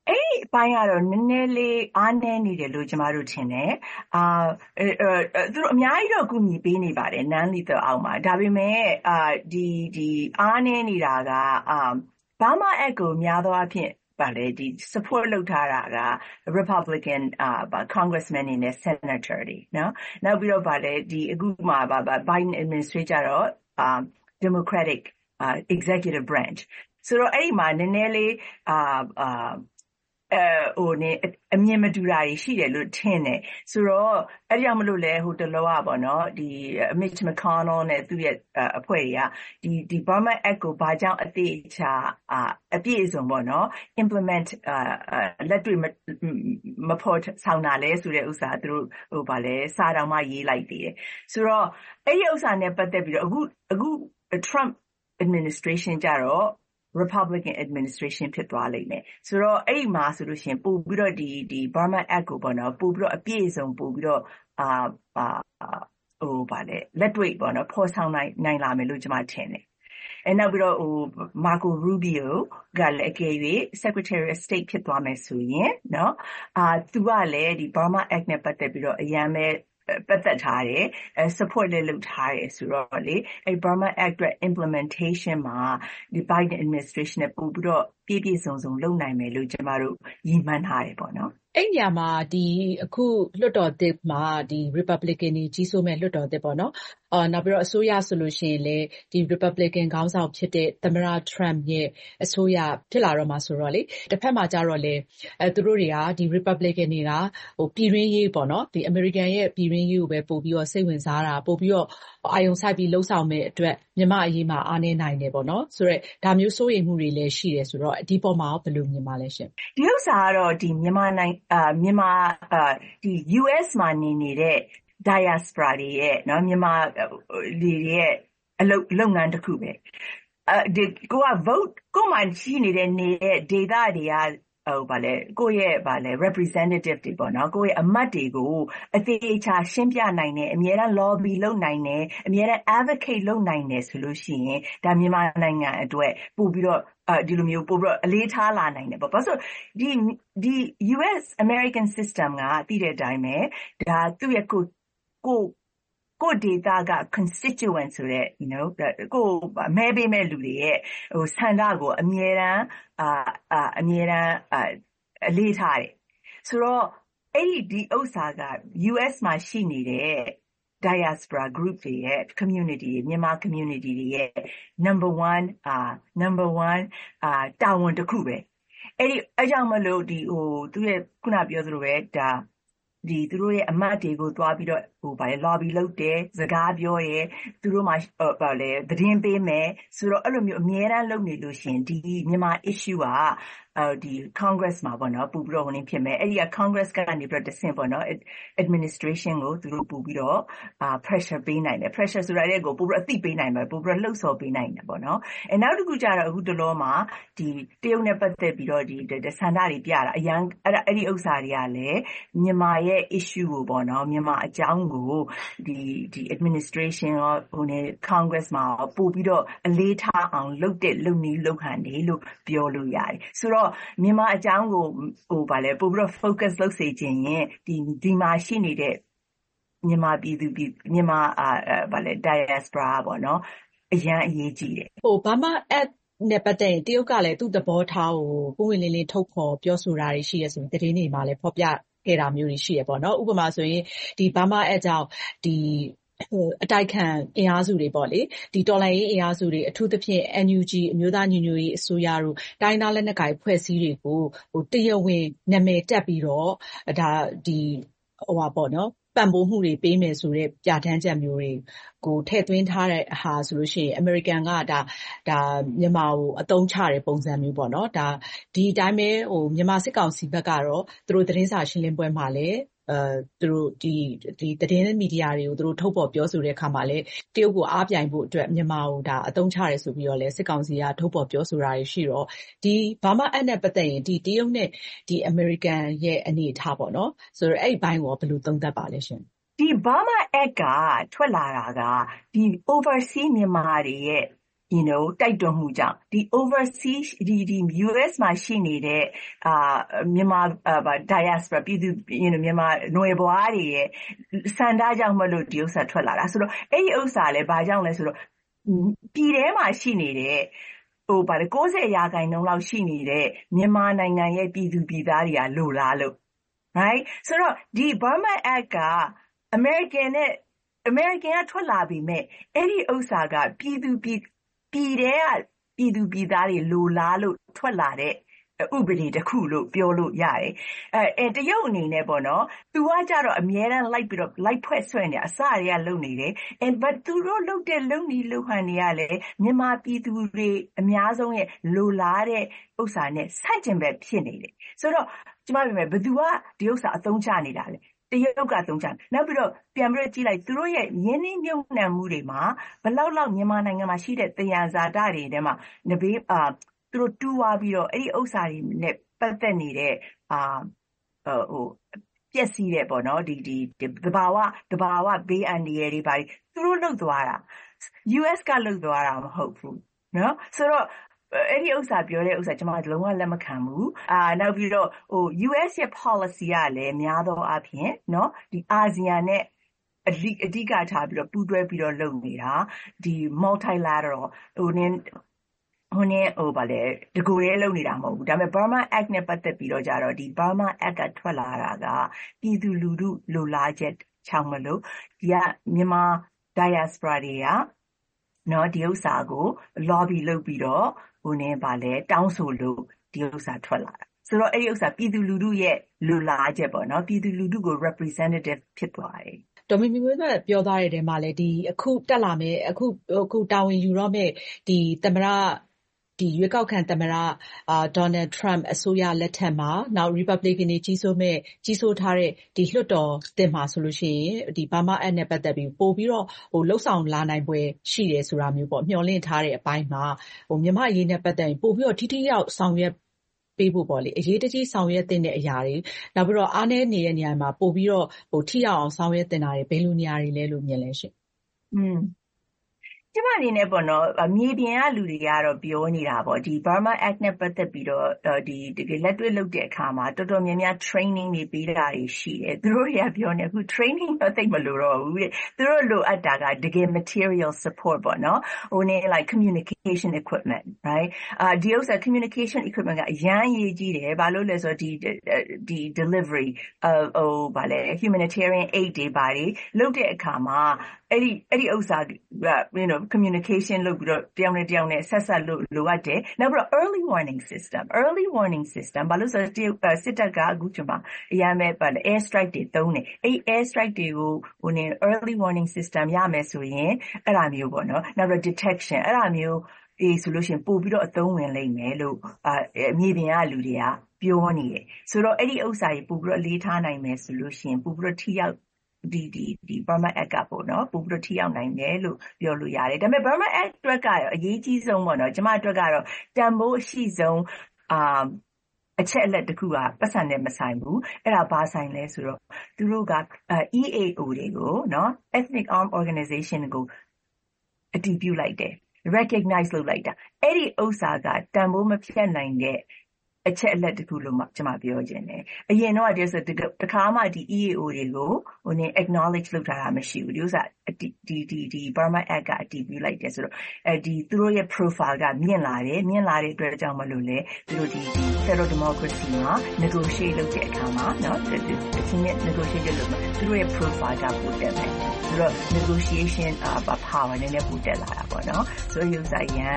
အဲ့ဒီအပိုင်းကတော့နည်းနည်းလေးအားနည်းနေတယ်လို့ကျမတို့ထင်တယ်။အာသူတို့အများကြီးတော့ကူညီပေးနေပါတယ် non-lethal အောက်မှာ။ဒါပေမဲ့အာဒီဒီအားနည်းနေတာကအာ Burma Act ကိုများသောအားဖြင့်ပါလေဒီ support လုပ်ထားတာက Republican အာ Congressman တွေနဲ့ Senator တွေနော်။နောက်ပြီးတော့ပါလေဒီအခုမှပါ Biden administration ကြတော့အာ Democratic uh, executive branch ဆိုတော့အဲ့ဒီမှာနည်းနည်းလေးအာအာအဲဟိုနေအမြင်မတူတာရှိတယ်လို့ထင်တယ်ဆိုတော့အဲ့ဒီကြောင့်မလို့လဲဟိုတလောကပေါ့နော်ဒီ Mitch McConnell နဲ့သူ့ရဲ့အဖွဲ့တွေကဒီဒီ Burma Act ကိုဘာကြောင့်အသေးချာအပြည့်အစုံပေါ့နော် implement လက်တွေ့မဖို့ဆောင်တာလဲဆိုတဲ့ဥစ္စာသူတို့ဟိုဗာလဲစာတောင်မှရေးလိုက်သေးတယ်ဆိုတော့အဲ့ဒီဥစ္စာနဲ့ပတ်သက်ပြီးတော့အခုအခု Trump administration ကြတော့ Republican administration ဖြစ်သွားလိမ့်မယ်ဆိုတော့အဲ့ဒီမှာဆိုလို့ရှိရင်ပို့ပြီးတော့ဒီဒီ Burma Act ကိုပေါ့နော်ပို့ပြီးတော့အပြည့်အစုံပို့ပြီးတော့အာအာဟိုဗာလေလက်တွေ့ပေါ့နော်ဖော်ဆောင်နိုင်နိုင်လာမယ်လို့ကျွန်မထင်တယ်အဲနောက်ပြီးတော့ဟို Marco Rubio ကလည်းအကယ်၍ Secretary of State ဖြစ်သွားမယ်ဆိုရင်နော်အာသူကလည်းဒီ Burma Act နဲ့ပတ်သက်ပြီးတော့အရန်ပဲပတ်သက်ထားတယ်အဲ support လည်းလုပ်ထားတယ်ဆိုတော့လေအဲ Burma Act အတွက် implementation မှာဒီ Biden administration နဲ့ပို့ပြီးတော့ပြည့်ပြည့်စုံစုံလုပ်နိုင်မယ်လို့ကျမတို့ရည်မှန်းထားတယ်ပေါ့နော်အဲ့ညမှာဒီအခုလွှတ်တော်သစ်မှာဒီ Republican တွေကြီးစိုးမဲ့လွှတ်တော်သစ်ပေါ့နော်အာနောက်ပြီးတော့အစိုးရဆိုလို့ရှိရင်လေဒီ Republican ခေါင်းဆောင်ဖြစ်တဲ့သမ္မတ Trump ရဲ့အစိုးရဖြစ်လာတော့မှာဆိုတော့လေတစ်ဖက်မှာကြတော့လေအဲသူတို့တွေကဒီ Republican တွေကဟိုပြည်ရင်းရေးပေါ့နော်ဒီ American ရဲ့ပြည်ရင်းရေးကိုပဲပို့ပြီးတော့စိတ်ဝင်စားတာပို့ပြီးတော့အာယုံဆိုင်ပြီးလှုပ်ဆောင်မဲ့အတွက်မြန်မာအရေးမှာအားနည်းနိုင်တယ်ပေါ့နော်ဆိုတော့ဒါမျိုးစိုးရိမ်မှုတွေလည်းရှိတယ်ဆိုတော့ဒီပေါ်မှာဘယ်လိုမြင်ပါလဲရှင်ဒီဥစ္စာကတော့ဒီမြန်မာနိုင်ငံအာမြန်မာအာဒီ U S မှာနေနေတဲ့ diaspora တွေရဲ့เนาะမြန်မာတွေရဲ့အလုပ်လုပ်ငန်းတစ်ခုပဲအဲဒီကိုက vote ကိုမှရှိနေတဲ့နေတဲ့ data တွေကဟိုဗာလဲကိုယ့်ရဲ့ဗာလဲ representative တွေပေါ့နော်ကိုယ့်ရဲ့အမတ်တွေကိုအသေးချာရှင်းပြနိုင်တယ်အများအား lobby လုပ်နိုင်တယ်အများအား advocate လုပ်နိုင်တယ်ဆိုလို့ရှိရင်ဒါမြန်မာနိုင်ငံအတွက်ပို့ပြီးတော့အဲဒီလိုမျိုးပို့ပြီးတော့အလေးထားလာနိုင်တယ်ပေါ့ဘာလို့ဒီဒီ U S American system ကတည်တဲ့အတိုင်းပဲဒါသူ့ရဲ့ကိုကိုကို data က constituent ဆိုတဲ့ you know ကိုမဲပေးမဲ့လူတွေရဲ့ဟိုဆန္ဒကိုအမြဲတမ်းအာအာအမြဲတမ်းအလေးထားတယ်ဆိုတော့အဲ့ဒီဒီဥစ္စာက U S မှာရှိနေတဲ့ diaspora group တွေရဲ့ community မြန်မာ community တွေရဲ့ number one အာ number one အာတာဝန်တစ်ခုပဲအဲ့ဒီအကြောင်းမလို့ဒီဟိုသူရဲ့ခုနပြောသလိုပဲဒါဒီသူတို့ရဲ့အမတ်တွေကိုသွားပြီးတော့ဟိုဗာလေ lobby လုပ်တယ်စကားပြောတယ်သူတို့မှဗာလေသတင်းပေးမယ်ဆိုတော့အဲ့လိုမျိုးအများအားလုပ်နေလို့ရှင်ဒီမြန်မာ issue ကအဲဒီ Congress မှာပေါ့နော်ပူပြီးတော့ဝင်ဖြစ်မယ်အဲ့ဒီက Congress ကနေပြီးတော့တဆင့်ပေါ့နော် administration ကိုသူတို့ပူပြီးတော့အာ pressure ပေးနိုင်တယ် pressure ဆိုတာလည်းကိုပူပြီးတော့အသိပေးနိုင်မယ်ပူပြီးတော့လှုပ်ဆော်ပေးနိုင်တယ်ပေါ့နော်အဲနောက်တစ်ခုကျတော့အခုတလောမှာဒီတရုတ်နဲ့ပတ်သက်ပြီးတော့ဒီဆန္ဒတွေပြတာအရန်အဲ့အဲ့ဒီဥစ္စာတွေကလည်းမြန်မာရဲ့ issue ကိုပေါ့နော်မြန်မာအကြောင်းကိုဒီဒီ administration ရောဟိုနေ Congress မှာပို့ပြီးတော့အလေးထားအောင်လုပ်တဲ့လုပ်နည်းလုပ်ဟန်တွေလို့ပြောလို့ရတယ်ဆိုတော့မြန်မာအကြောင်းကိုဟိုဗာလဲပို့ပြီးတော့ focus လုပ်စေခြင်းရင်ဒီဒီမှာရှိနေတဲ့မြန်မာပြည်သူပြည်မြန်မာအာဗာလဲ diaspora ပေါ့နော်အရန်အရေးကြီးတယ်ဟို Burma Act နဲ့ပတ်သက်ရင်တရုတ်ကလည်းသူ့သဘောထားကိုပုံဝင်လင်းလင်းထုတ်ဖော်ပြောဆိုတာတွေရှိရဆိုရင်တည်င်းနေမှာလည်းဖော်ပြခဲ့တာမျိုးတွေရှိရပေါ့နော်ဥပမာဆိုရင်ဒီ Burma Act ကြောင့်ဒီအတိုက်ခံအင်အားစုတွေပေါ့လေဒီတော်လှန်ရေးအင်အားစုတွေအထူးသဖြင့် N U G အမျိုးသားညီညွတ်ရေးအစိုးရတို့တိုင်းသားလက်နက်ကိုင်ဖွဲ့စည်းတွေကိုဟိုတရားဝင်နာမည်တက်ပြီးတော့ဒါဒီဟိုပါပေါ့နော်ပံ့ပိုးမှုတွေပေးမယ်ဆိုတဲ့ပြဋ္ဌာန်းချက်မျိုးတွေကိုထည့်သွင်းထားတဲ့ဟာဆိုလို့ရှိရင် American ကဒါဒါမြန်မာကိုအသုံးချတဲ့ပုံစံမျိုးပေါ့နော်ဒါဒီအတိုင်းပဲဟိုမြန်မာစစ်ကောင်စီဘက်ကတော့သူတို့သတင်းစာရှင်းလင်းပွဲမှာလည်းအဲသူတို့ဒီဒီသတင်းမီဒီယာတွေကိုသူတို့ထုတ်ဖော်ပြောဆိုတဲ့အခါမှာလည်းတရုတ်ကိုအားပြိုင်ဖို့အတွက်မြန်မာကိုဒါအသုံးချရဲဆိုပြီးတော့လည်းစစ်ကောင်စီကထုတ်ဖော်ပြောဆိုတာရှိတော့ဒီ Burma Act နဲ့ပတ်သက်ရင်ဒီတရုတ်နဲ့ဒီ American ရဲ့အနေအထားပေါ့နော်ဆိုတော့အဲ့ဒီဘိုင်းကိုဘယ်လိုသုံးသပ်ပါလဲရှင်ဒီ Burma Act ကထွက်လာတာကဒီ overseas မြန်မာတွေရဲ့ you know တိုက်တွန်းမှုကြောင့်ဒီ overseas ဒီဒီ U S မှာရှိနေတဲ့အာမြန်မာ diaspora ပြည်သူ you know မြန်မာနွယ်ဘွားတွေရဲ့စံတားကြောင့်မလို့ဒီဥစ္စာထွက်လာတာဆိုတော့အဲ့ဒီဥစ္စာလည်းဘာကြောင့်လဲဆိုတော့ပြည်ထဲမှာရှိနေတဲ့ဟိုဘာလဲ၉၀ရာခိုင်နှုန်းလောက်ရှိနေတဲ့မြန်မာနိုင်ငံရဲ့ပြည်သူပြည်သားတွေကလိုလားလို့ right ဆိုတော့ဒီ Burma Act က American နဲ့ American ကထွက်လာပြီမဲ့အဲ့ဒီဥစ္စာကပြည်သူပြည်ပြည်ထဲကပြည်သူပြည်သားတွေလိုလားလို့ထွက်လာတဲ့ဥပဒေတစ်ခုလို့ပြောလို့ရတယ်အဲအဲတရုတ်အနေနဲ့ပေါ့နော်သူကကြတော့အများအားလိုက်ပြီးတော့လိုက်ဖွဲ့ဆွဲနေအစတွေကလုံနေတယ် and but သူတို့လုံတဲ့လုံနေလုံဟန်တွေကလည်းမြန်မာပြည်သူတွေအများဆုံးရဲ့လိုလားတဲ့ဥစ္စာနဲ့ဆန့်ကျင်ဘက်ဖြစ်နေတယ်ဆိုတော့ကျမပြောမယ်ဘယ်သူကဒီဥစ္စာအသုံးချနေတာလဲတရုတ်ကသုံးချနောက်ပြီးတော့ပြန်ပြီးတော့ကြည့်လိုက်သူတို့ရဲ့ရင်းနှီးမြှုပ်နှံမှုတွေမှာဘယ်လောက်လောက်မြန်မာနိုင်ငံမှာရှိတဲ့သယံဇာတတွေထဲမှာနဘေးအာသူတို့တူသွားပြီးတော့အဲ့ဒီဥစ္စာတွေနဲ့ပတ်သက်နေတဲ့အာဟိုပျက်စီးတဲ့ပေါ့နော်ဒီဒီတဘာဝတဘာဝဘေးအန္တရာယ်တွေပါသူတို့လှုပ်သွားတာ U S ကလှုပ်သွားတာမဟုတ်ဘူးနော်ဆိုတော့အဲ့ဒီဥစ္စာပြောတဲ့ဥစ္စာကျွန်မလုံးဝလက်မခံဘူးအာနောက်ပြီးတော့ဟို U S ရဲ့ policy ကလည်းများသောအားဖြင့်နော်ဒီအာဆီယံနဲ့အဓိအဓိကထားပြီးတော့ပူးတွဲပြီးတော့လုပ်နေတာဒီ multilateral ဟိုနင်းဟိုနည်းဟိုဗာလေတကူရဲလုပ်နေတာမဟုတ်ဘူးဒါပေမဲ့ Burma Act နဲ့ပတ်သက်ပြီးတော့ကြတော့ဒီ Burma Act ကထွက်လာတာကပြည်သူလူထုလိုလားချက်ချောင်းမလို့ဒီကမြန်မာ diaspora တွေကနော်ဒီဥစ္စာကို lobby လုပ်ပြီးတော့ဟိုနည်းဗာလေတောင်းဆိုလို့ဒီဥစ္စာထွက်လာတာဆိုတော့အဲ့ဒီဥစ္စာပြည်သူလူထုရဲ့လိုလားချက်ပေါ့နော်ပြည်သူလူထုကို representative ဖြစ်သွားတယ်ဒေါ်မီမီမျိုးကပြောသားတဲ့ထဲမှာလည်းဒီအခုတက်လာမယ်အခုအခုတာဝန်ယူတော့မဲ့ဒီသမရဒီရွေးကောက်ခံသမ္မတအာဒေါ်နယ်ထရမ့်အစိုးရလက်ထက်မှာနောက် Republican တွေကြီးစိုးမဲ့ကြီးစိုးထားတဲ့ဒီလွှတ်တော်တင်မှာဆိုလို့ရှိရင်ဒီ Burma Act နဲ့ပတ်သက်ပြီးပို့ပြီးတော့ဟိုလှုပ်ဆောင်လာနိုင်ပွဲရှိတယ်ဆိုတာမျိုးပေါ့မျှော်လင့်ထားတဲ့အပိုင်းမှာဟိုမြန်မာအရေးနဲ့ပတ်သက်ရင်ပို့ပြီးတော့ထိထိရောက်ဆောင်ရွက်ပေးဖို့ပေါ့လေအရေးတကြီးဆောင်ရွက်တဲ့အရာတွေနောက်ပြီးတော့အားနည်းနေတဲ့နေရာမှာပို့ပြီးတော့ဟိုထိရောက်အောင်ဆောင်ရွက်တင်တာတွေဘယ်လိုနေရာတွေလဲလို့မြင်လဲရှင်อืมကျမအနေနဲ့ပေါ့နော်မြေပြင်ကလူတွေကတော့ပြောနေတာပေါ့ဒီ Burma Act နဲ့ပတ်သက်ပြီးတော့ဒီတကယ်လက်တွေ့လုပ်တဲ့အခါမှာတော်တော်များများ training တွေပေးတာတွေရှိတယ်သူတို့တွေကပြောနေအခု training တော့သိမလို့တော့ဘူးတဲ့သူတို့လိုအပ်တာကတကယ် material support ပေါ့နော်ဟိုနေ like communication equipment right အာဒီဥစ္စာ communication equipment ကအရန်ရေးကြီးတယ်ဘာလို့လဲဆိုတော့ဒီဒီ delivery of ဟိုဗာလေ humanitarian aid တွေပါတွေလုပ်တဲ့အခါမှာအဲ့ဒီအဲ့ဒီဥစ္စာက you know communication လုပ်ပြီးတော့တယောက်နဲ့တယောက်နဲ့ဆက်ဆက်လို့လိုအပ်တယ်နောက်ပြီးတော့ early warning system early warning system ဘာလို့ဆိုတော့စစ်တပ်ကအခုချိန်မှာအရင်မဲ့ပါလေ air strike တွေသုံးတယ်အဲ့ air strike တွေကိုဟိုနေ early warning system ရမယ်ဆိုရင်အဲ့ဒါမျိုးပေါ့နော်နောက်ပြီး detection အဲ့ဒါမျိုးအေးဆိုလို့ရှိရင်ပို့ပြီးတော့အသုံးဝင်လိမ့်မယ်လို့အာမြေပြင်ကလူတွေကပြောနေတယ်ဆိုတော့အဲ့ဒီဥစ္စာကြီးပို့ပြီးတော့အလေးထားနိုင်မယ်ဆိုလို့ရှိရင်ပို့ပြီးတော့ထိရောက်ဒီဒီဒီ Burma Act ကပေါ့နော်ပို့ပြီးတော့ထိရောက်နိုင်တယ်လို့ပြောလို့ရတယ်ဒါပေမဲ့ Burma Act အတွက်ကတော့အရေးကြီးဆုံးပေါ့နော်ကျမအတွက်ကတော့တန်ဖိုးအရှိဆုံးအာအချက်အလက်တစ်ခုကပတ်စံနဲ့မဆိုင်ဘူးအဲ့ဒါဘာဆိုင်လဲဆိုတော့သူတို့က E A O တွေကိုနော် Ethnic Armed Organization ကိုအတည်ပြုလိုက်တယ် recognize လုပ်လိုက်တာအဲ့ဒီဥစ္စာကတန်ဖိုးမဖြတ်နိုင်တဲ့အချက်အလက်တစ်ခုလို့မှကျွန်မပြောချင်တယ်အရင်တော့ဒီဆိုတခါမှဒီ E A O တွေကိုဟိုနေ acknowledge လုပ်ထားတာမရှိဘူးဒီဥစ္စာဒီဒီဒီ Burma Act ကအတည်ပြုလိုက်တယ်ဆိုတော့အဲဒီသူတို့ရဲ့ profile ကမြင့်လာတယ်မြင့်လာတဲ့အတွက်ကြောင့်မလို့လေသူတို့ဒီ Federal Democracy မှာ negotiate လုပ်တဲ့အခါမှာเนาะဒီချင်းနဲ့ negotiate လုပ်မှာသူတို့ရဲ့ profile ကပိုတက်မယ်ဆိုတော့ negotiation power နဲ့လည်းပိုတက်လာတာပေါ့เนาะဆိုတော့ဒီဥစ္စာရန်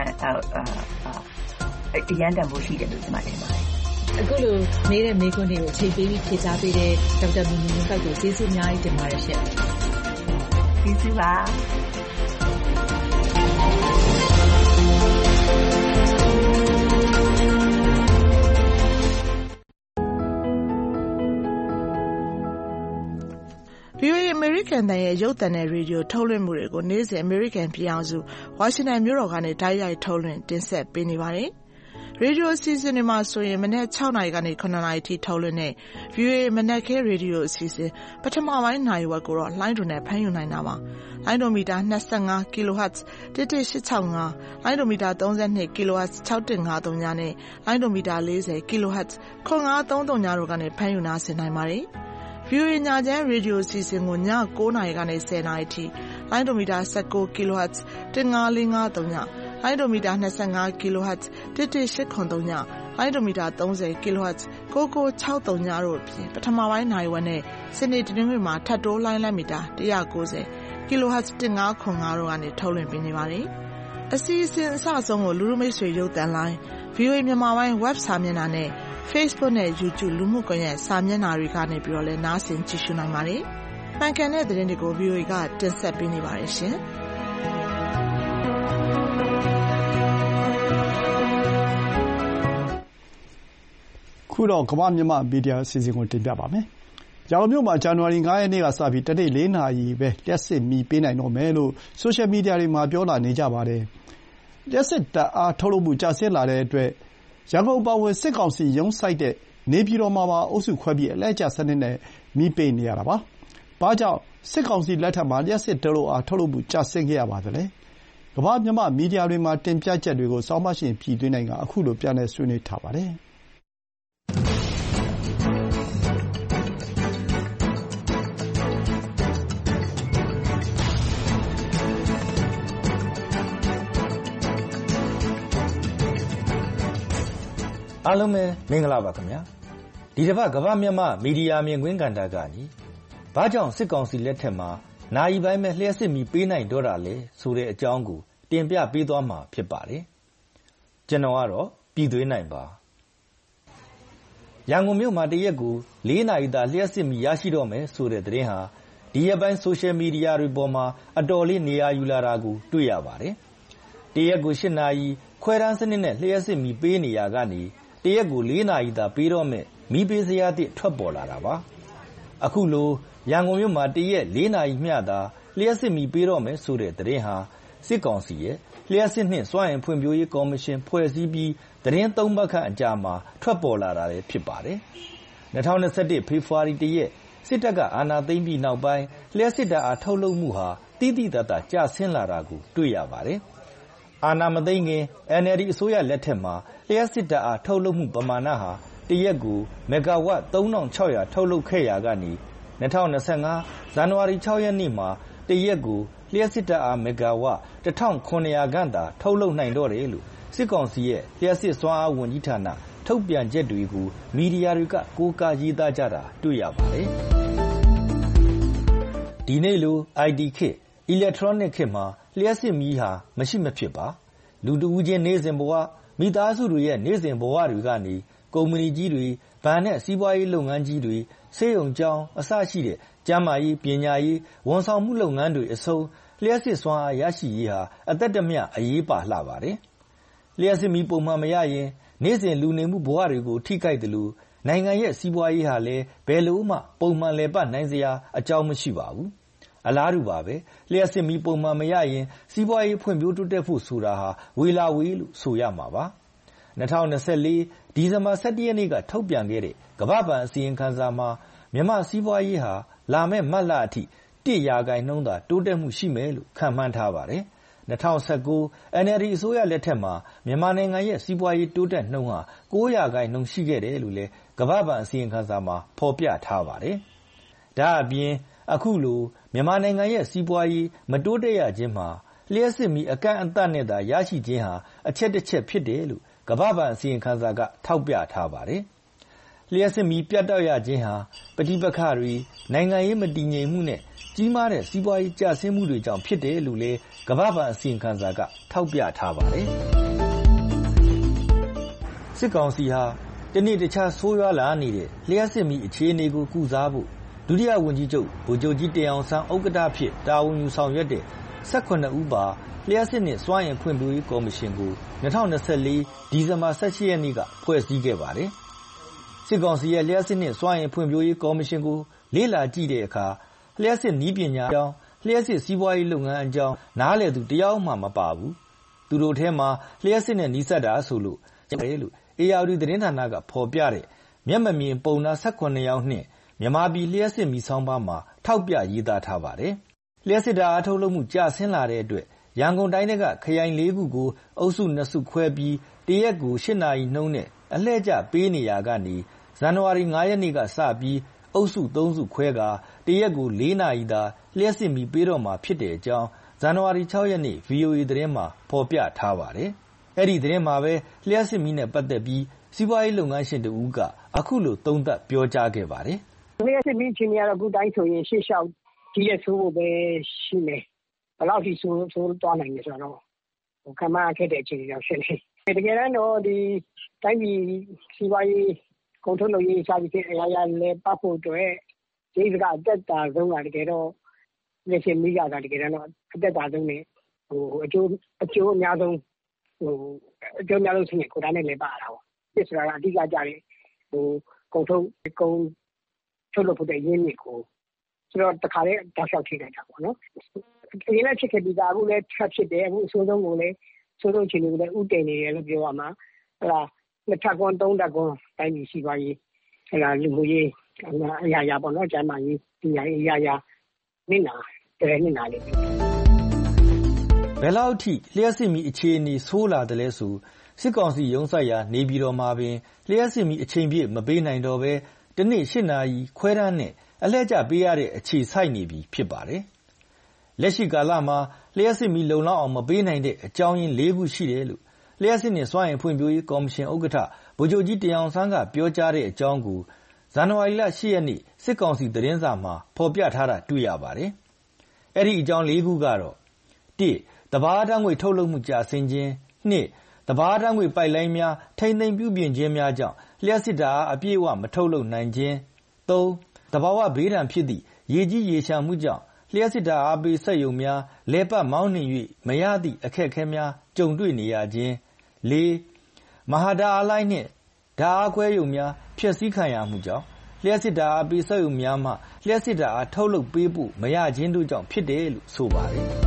အရန်တန်ဖို့ရှိတယ်လို့ကျွန်မထင်ပါတယ်အခုလိုမေးတဲ့မေးခွန်းတွေကိုချိန်ပေးပြီးဖြေကြားပေးတဲ့ဒေါက်တာမီမီမျိုးကကိုကျေးဇူးအများကြီးတင်ပါတယ်ရှင်ကျေးဇူးပါ American တန်ရဲ့ရုပ်သံနဲ့ရေဒီယိုထုတ်လွှင့်မှုတွေကိုနေ့စဉ် American ပြည်အောင်စုဝါရှင်တန်မြို့တော်ကနေတိုက်ရိုက်ထုတ်လွှင့်တင်ဆက်ပေးနေပါတယ်။ရေဒီယိုအစီအစဉ်တွေမှာဆိုရင်မနက်၆နာရီကနေ၇နာရီထိထုတ်လွှင့်တဲ့ ဗီအိုအေ မနက်ခင်းရေဒီယိုအစီအစဉ်ပထမပိုင်းနာရီဝက်ကိုတော့လိုင်းဒွန်နဲ့ဖမ်းယူနိုင်တာပါ။လိုင်းဒွန်မီတာ၂၅ kilohertz တစ်တစ်၈၆၅ လိုင်းဒွန်မီတာ၃၂ kilohertz ၆၁၅၃ နဲ့လိုင်းဒွန်မီတာ၄၀ kilohertz ၇၅၃၃တို့ကနေဖမ်းယူနားဆင်နိုင်ပါတယ်။ ဗီအိုအေညချမ်းရေဒီယိုအစီအစဉ်ကိုည၉နာရီကနေ၁၀နာရီထိလိုင်းဒွန်မီတာ၁၉ kilohertz ၁၅၄၅၃ညလိုင်းဒိုမီတာ၂၅ kilohertz တစ်တစ်၈၇၃ညလိုင်းဒိုမီတာ၃၀ kilohertz ၉၉၆၃ညတို့အပြင်ပထမပိုင်းနိုင်ဝက်နဲ့စနေတနင်္ဂနွေမှာထပ်တိုးလိုင်းလက်မီတာ၁၉၀ kilohertz ၁၅၇၅တို့ကနေထုတ်လွှင့်ပေးနေပါတယ်။အစီအစဉ်အစဆုံးကိုလူလူမိတ်ဆွေရုပ်သံလိုင်း ဗီအိုအေ မြန်မာပိုင်း web စာမျက်နှာနဲ့ Facebook နဲ့ YouTube လူမှုကွန်ရက်စာမျက်နှာတွေကနေပြီးတော့လည်းနားဆင်ကြည့်ရှုနိုင်ပါတယ်။မှန်ကန်တဲ့သတင်းတွေကို ဗီအိုအေကတင်ဆက်ပေးနေပါတယ်ရှင်။ခုတော့ကမ္ဘာ့မြန်မာမီဒီယာအစီအစဉ်ကိုတင်ပြပါမယ်။ရန်ကုန်မြို့မှာဇန်နဝါရီ၅ရက်နေ့ကစပြီးတနေ့လေးနာရီပဲလျှပ်စစ်မီးပေးနိုင်တော့မယ်လို့ဆိုရှယ်မီဒီယာတွေမှာပြောလာနေကြပါတယ်။လျှပ်စစ်ဓာတ်အားထုတ်လုပ်မှုကျဆင်းလာတဲ့အတွက်ရန်ကုန်အပါအဝင်စစ်ကောင်စီရုံးစိုက်တဲ့နေပြည်တော်မှာပါအုပ်စုခွဲပြီးအလှည့်ကျစနစ်နဲ့မီးပေးနေရတာပါ။ဘာကြောင့်စစ်ကောင်စီလက်ထက်မှာလျှပ်စစ်ဓာတ်အားထုတ်လုပ်မှုကျဆင်းခဲ့ရပါသလဲ။ကမ္ဘာ့မြန်မာမီဒီယာတွေမှာတင်ပြချက်တွေကိုဆောင်းပါးရှင်ပြည်သွင်းနိုင်ကအခုလိုပြန်လည်ဆွေးနွေးထားပါတယ်။အားလုံးပဲမင်္ဂလာပါခင်ဗျာဒီတစ်ပတ်ကမ္ဘာ့မြန်မာမီဒီယာမြင်ကွင်းကဏ္ဍကနေဘာကြောင့်စစ်ကောင်စီလက်ထက်မှာနိုင်ပိုင်းမဲ့လျှက်စစ်မီပေးနိုင်တော့တာလဲဆိုတဲ့အကြောင်းကိုတင်ပြပေးသွားမှာဖြစ်ပါတယ်ကျွန်တော်ကတော့ပြည်သွင်းနိုင်ပါရန်ကုန်မြို့မှာတရက်ကို၄နာရီသာလျှက်စစ်မီရရှိတော့မယ်ဆိုတဲ့သတင်းဟာဒီရက်ပိုင်းဆိုရှယ်မီဒီယာတွေပေါ်မှာအတော်လေးနေရာယူလာတာကိုတွေ့ရပါတယ်တရက်ကို၈နာရီခွဲတန်းစနစ်နဲ့လျှက်စစ်မီပေးနေရကနေတရက်ကို၄နာရီသာပေးတော့မယ်မီးပေးစရာတစ်ထွက်ပေါ်လာတာပါအခုလိုရန်ကုန်မြို့မှာတရက်၄နာရီမျှသာလျှက်စစ်မီပေးတော့မယ်ဆိုတဲ့သတင်းဟာစစ်ကောင်စီရဲ့လျှက်စစ်နှင့်စွမ်းအင်ဖွံ့ဖြိုးရေးကော်မရှင်ဖွဲ့စည်းပြီးသတင်းသုံးပတ်ခန့်အကြာမှာထွက်ပေါ်လာတာလည်းဖြစ်ပါတယ်၂၀၂၁ဖေဖော်ဝါရီ၁ရက်စစ်တပ်ကအာဏာသိမ်းပြီးနောက်ပိုင်းလျှက်စစ်ဓာတ်အားထုတ်လုပ်မှုဟာတိတိတတ်တာကျဆင်းလာတာကိုတွေ့ရပါတယ်အာဏာမသိမ်းခင် အန် အယ် ဒီ အစိုးရလက်ထက်မှာလျှက်စစ်ဓာတ်အားထုတ်လုပ်မှုပမာဏဟာတရက်ကိုမဂါဝပ်၃ထောင်၆ရာထုတ်လုပ်ခဲ့ရာကနေ၂၀၂၅ဇန်နဝါရီ၆ရက်နေ့မှာတရက်ကိုလျှက်စစ်ဓာတ်အားမဂါဝပ်၁ထောင်၇ရာခန့်သာထုတ်လုပ်နိုင်တော့တယ်လို့စစ်ကောင်စီရဲ့လျှက်စစ်စွမ်းအားဝန်ကြီးဌာနထုတ်ပြန်ချက်တွေကိုမီဒီယာတွေကကိုးကားရေးသားကြတာတွေ့ရပါတယ်ဒီနေ့လို အိုင် တီ ခေတ် electronic ခေတ်မှာလျှက်စစ်မီးဟာမရှိမဖြစ်ပါလူတဦးချင်းနေစဉ်ဘဝမိသားစုတွေရဲ့နေစဉ်ဘဝတွေကနေကုမ္ပဏီကြီးတွေဗန်နဲ့စီးပွားရေးလုပ်ငန်းကြီးတွေဆေးရုံကျောင်းအစရှိတဲ့ကျန်းမာရေးပညာရေးဝန်ဆောင်မှုလုပ်ငန်းတွေအစုံလျှက်စစ်စွမ်းအားရရှိရေးဟာအသက်တမျှအရေးပါလှပါတယ်လျှက်စစ်မီးပုံမှန်မရရင်နေစဉ်လူနေမှုဘဝတွေကိုထိခိုက်တယ်လို့နိုင်ငံရဲ့စီးပွားရေးဟာလည်းဘယ်လိုမှပုံမှန်လည်ပတ်နိုင်စရာအကြောင်းမရှိပါဘူးအလားတူပါပဲလျှက်စစ်မီးပုံမှန်မရရင်စီးပွားရေးဖွံ့ဖြိုးတိုးတက်ဖို့ဆိုတာဟာဝေလာဝေးလို့ဆိုရမှာပါ၂၀၂၄ဒီဇင်ဘာ၁၁ရက်နေ့ကထုတ်ပြန်ခဲ့တဲ့ကမ္ဘာ့ဘဏ်အစီရင်ခံစာမှာမြန်မာစီးပွားရေးဟာလာမယ့်မတ်လအထိ၁ရာခိုင်နှုန်းသာတိုးတက်မှုရှိမယ်လို့ခန့်မှန်းထားပါတယ်၂၀၁၉ အန် အယ် ဒီ အစိုးရလက်ထက်မှာမြန်မာနိုင်ငံရဲ့စီးပွားရေးတိုးတက်နှုန်းဟာ၉ရာခိုင်နှုန်းရှိခဲ့တယ်လို့လည်းကမ္ဘာ့ဘဏ်အစီရင်ခံစာမှာဖော်ပြထားပါတယ်ဒါအပြင်အခုလိုမြန်မာနိုင်ငံရဲ့စီးပွားရေးမတိုးတက်ရခြင်းမှာလျှက်စစ်မီးအကန့်အသတ်နဲ့သာရရှိခြင်းဟာအချက်တစ်ချက်ဖြစ်တယ်လို့ကမ္ဘာ့ဘဏ်အစီရင်ခံစာကထောက်ပြထားပါတယ်လျှက်စစ်မီးပြတ်တောက်ရခြင်းဟာပဋိပက္ခတွေနိုင်ငံရေးမတည်ငြိမ်မှုနဲ့ကြီးမားတဲ့စီးပွားရေးကျဆင်းမှုတွေကြောင့်ဖြစ်တယ်လို့လည်းကမ္ဘာ့ဘဏ်အစီရင်ခံစာကထောက်ပြထားပါတယ်စစ်ကောင်စီဟာတနေ့တခြားဆိုးရွားလာနေတဲ့လျှက်စစ်မီးအခြေအနေကိုကုစားဖို့ဒုတိယဝန်ကြီးချုပ်ဗိုလ်ချုပ်ကြီးတင်အောင်ဆန်းဥက္ကဋ္ဌဖြစ်တာဝန်ယူဆောင်ရွက်တဲ့၁၇ဦးပါလျှက်စစ်နှင့်စွမ်းအင်ဖွံ့ဖြိုးရေးကော်မရှင်ကို၂၀၂၄ဒီဇင်ဘာ၁၈ရက်နေ့ကဖွဲ့စည်းခဲ့ပါတယ်စစ်ကောင်စီရဲ့လျှက်စစ်နှင့်စွမ်းအင်ဖွံ့ဖြိုးရေးကော်မရှင်ကိုလေ့လာကြည့်တဲ့အခါလျှက်စစ်နည်းပညာအကြောင်းလျှက်စစ်စီးပွားရေးလုပ်ငန်းအကြောင်းနားလည်သူတယောက်မှမပါဘူးသူတို့ထဲမှာလျှက်စစ်နဲ့နှီးစပ်တာဆိုလို့ကျင်းပတယ်လို့ အေအာရီသတင်းဌာနကဖော်ပြတဲ့မျက်မမြင်ပုံနာ၁၇ယောက်နှင့်မြန်မာပြည်လျှက်စစ်မီဆောင်းပါးမှာထောက်ပြရေးသားထားပါတယ်။လျှက်စစ်ဓာတ်အားထုတ်လုပ်မှုကျဆင်းလာတဲ့အတွက်ရန်ကုန်တိုင်းကခရိုင်လေးခုကိုအုပ်စုနှစ်စုခွဲပြီးတရက်ကို၈နာရီနှုန်းနဲ့အလှည့်ကျပေးနေရာကနေဇန်နဝါရီ၅ရက်နေ့ကစပြီးအုပ်စုသုံးစုခွဲကာတရက်ကို၄နာရီသာလျှက်စစ်မီပေးတော့မှာဖြစ်တဲ့အကြောင်းဇန်နဝါရီ၆ရက်နေ့ ဗီအိုအေ သတင်းမှာဖော်ပြထားပါတယ်။အဲ့ဒီသတင်းမှာပဲလျှက်စစ်မီနဲ့ပတ်သက်ပြီးစီးပွားရေးလုပ်ငန်းရှင်တဦးကအခုလိုသုံးသပ်ပြောကြားခဲ့ပါတယ်။လျှက်စစ်မီအချိန်ကတော့အခုတိုင်းဆိုရင်ရှေ့လျှောက်ဒီရက်ဆိုးဖို့ပဲရှိမယ်။ဘယ်လောက်ထိဆိုးဆိုးသွားနိုင်လဲဆိုတော့ဟိုခမခက်တဲ့အချိန်ရောက်ရှိနေ။တကယ်တော့ဒီတိုင်းပြည်စီးပွားရေးကုန်ထုတ်လုပ်ရေးစာပြီးအရာရာလဲပတ်ဖို့အတွက်ဒီစကအသက်တာဆုံးတာတကယ်တော့လက်ရှိမိကြတာတကယ်တော့အသက်တာဆုံးနေဟိုအကျိုးအကျိုးအများဆုံးဟိုအကျိုးအများဆုံးဆင်းရဲကိုတားနဲ့လဲပါတာပေါ့ဒီဆိုတာကအဓိကကြတယ်ဟိုကုန်ထုတ်ကုန်ထုတ်လုပ်ဖို့တဲ့ရင်းမြစ်ကိုဆိုတော့တခါလေတောက်လျှောက်ထိလိုက်တာပေါ့နော်အရင်ကချစ်ခဲ့ပြီးသားအခုလည်းထပ်ဖြစ်တယ်အခုအဆိုးဆုံးကိုလည်းဆိုးဆုံးချင်လို့လည်းဥတည်နေတယ်လို့ပြောရမှာအဲ့ဒါနှစ်ထပ်ကွန်သုံးထပ်ကွန်တိုင်းပြည်ရှိပါရေးအဲ့ဒါလူမှုရေးအရာရာပေါ့နော်ကျမ်းမာရေးဒီအရာရာနစ်နာတယ်နစ်နာလေးဘယ်လောက်ထိလျှက်စစ်မီအခြေအနေဆိုးလာတယ်လဲဆိုစစ်ကောင်စီရုံးဆိုင်ရာနေပြည်တော်မှာပင်လျှက်စစ်မီအချိန်ပြည့်မပေးနိုင်တော့ဘဲတနေ့၈နာရီခွဲတန်းနဲ့အလှည့်ကျပေးရတဲ့အခြေစိုက်နေပြီဖြစ်ပါတယ်။လက်ရှိကာလမှာလျှက်စစ်မီလုံလောက်အောင်မပေးနိုင်တဲ့အကြောင်းရင်း၄ခုရှိတယ်လို့လျှက်စစ်နဲ့စွမ်းအင်ဖွံ့ဖြိုးရေးကော်မရှင်ဥက္ကဋ္ဌဗိုလ်ချုပ်ကြီးတင်အောင်ဆန်းကပြောကြားတဲ့အကြောင်းကိုဇန်နဝါရီလ၈ရက်နေ့စစ်ကောင်စီသတင်းစာမှာဖော်ပြထားတာတွေ့ရပါတယ်။အဲ့ဒီအကြောင်း၄ခုကတော့၁တဘာဓာတ်ငွေထုတ်လုပ်မှုကျဆင်းခြင်း၂တဘာဓာတ်ငွေပိုက်လိုင်းများထိမ့်သိမ်းပြုပြင်ခြင်းများကြောင့်လျှက်စစ်ဓာတ်အပြည့်အဝမထုတ်လုပ်နိုင်ခြင်း၃တဘာဝဘေးဒဏ်ဖြစ်သည့်ရေကြီးရေရှမ်းမှုကြောင့်လျှက်စစ်ဓာတ်အားပေးစက်ရုံများလဲပတ်မောင်းနှင်၍မရသည့်အခက်အခဲများကြုံတွေ့နေရခြင်း၄မဟာဓာတ်အားလိုင်းနှင့်ဓာတ်အားခွဲရုံများဖျက်ဆီးခံရမှုကြောင့်လျှက်စစ်ဓာတ်အားပေးစက်ရုံများမှလျှက်စစ်ဓာတ်အားထုတ်လုပ်ပေးဖို့မရခြင်းတို့ကြောင့်ဖြစ်တယ်လို့ဆိုပါတယ်။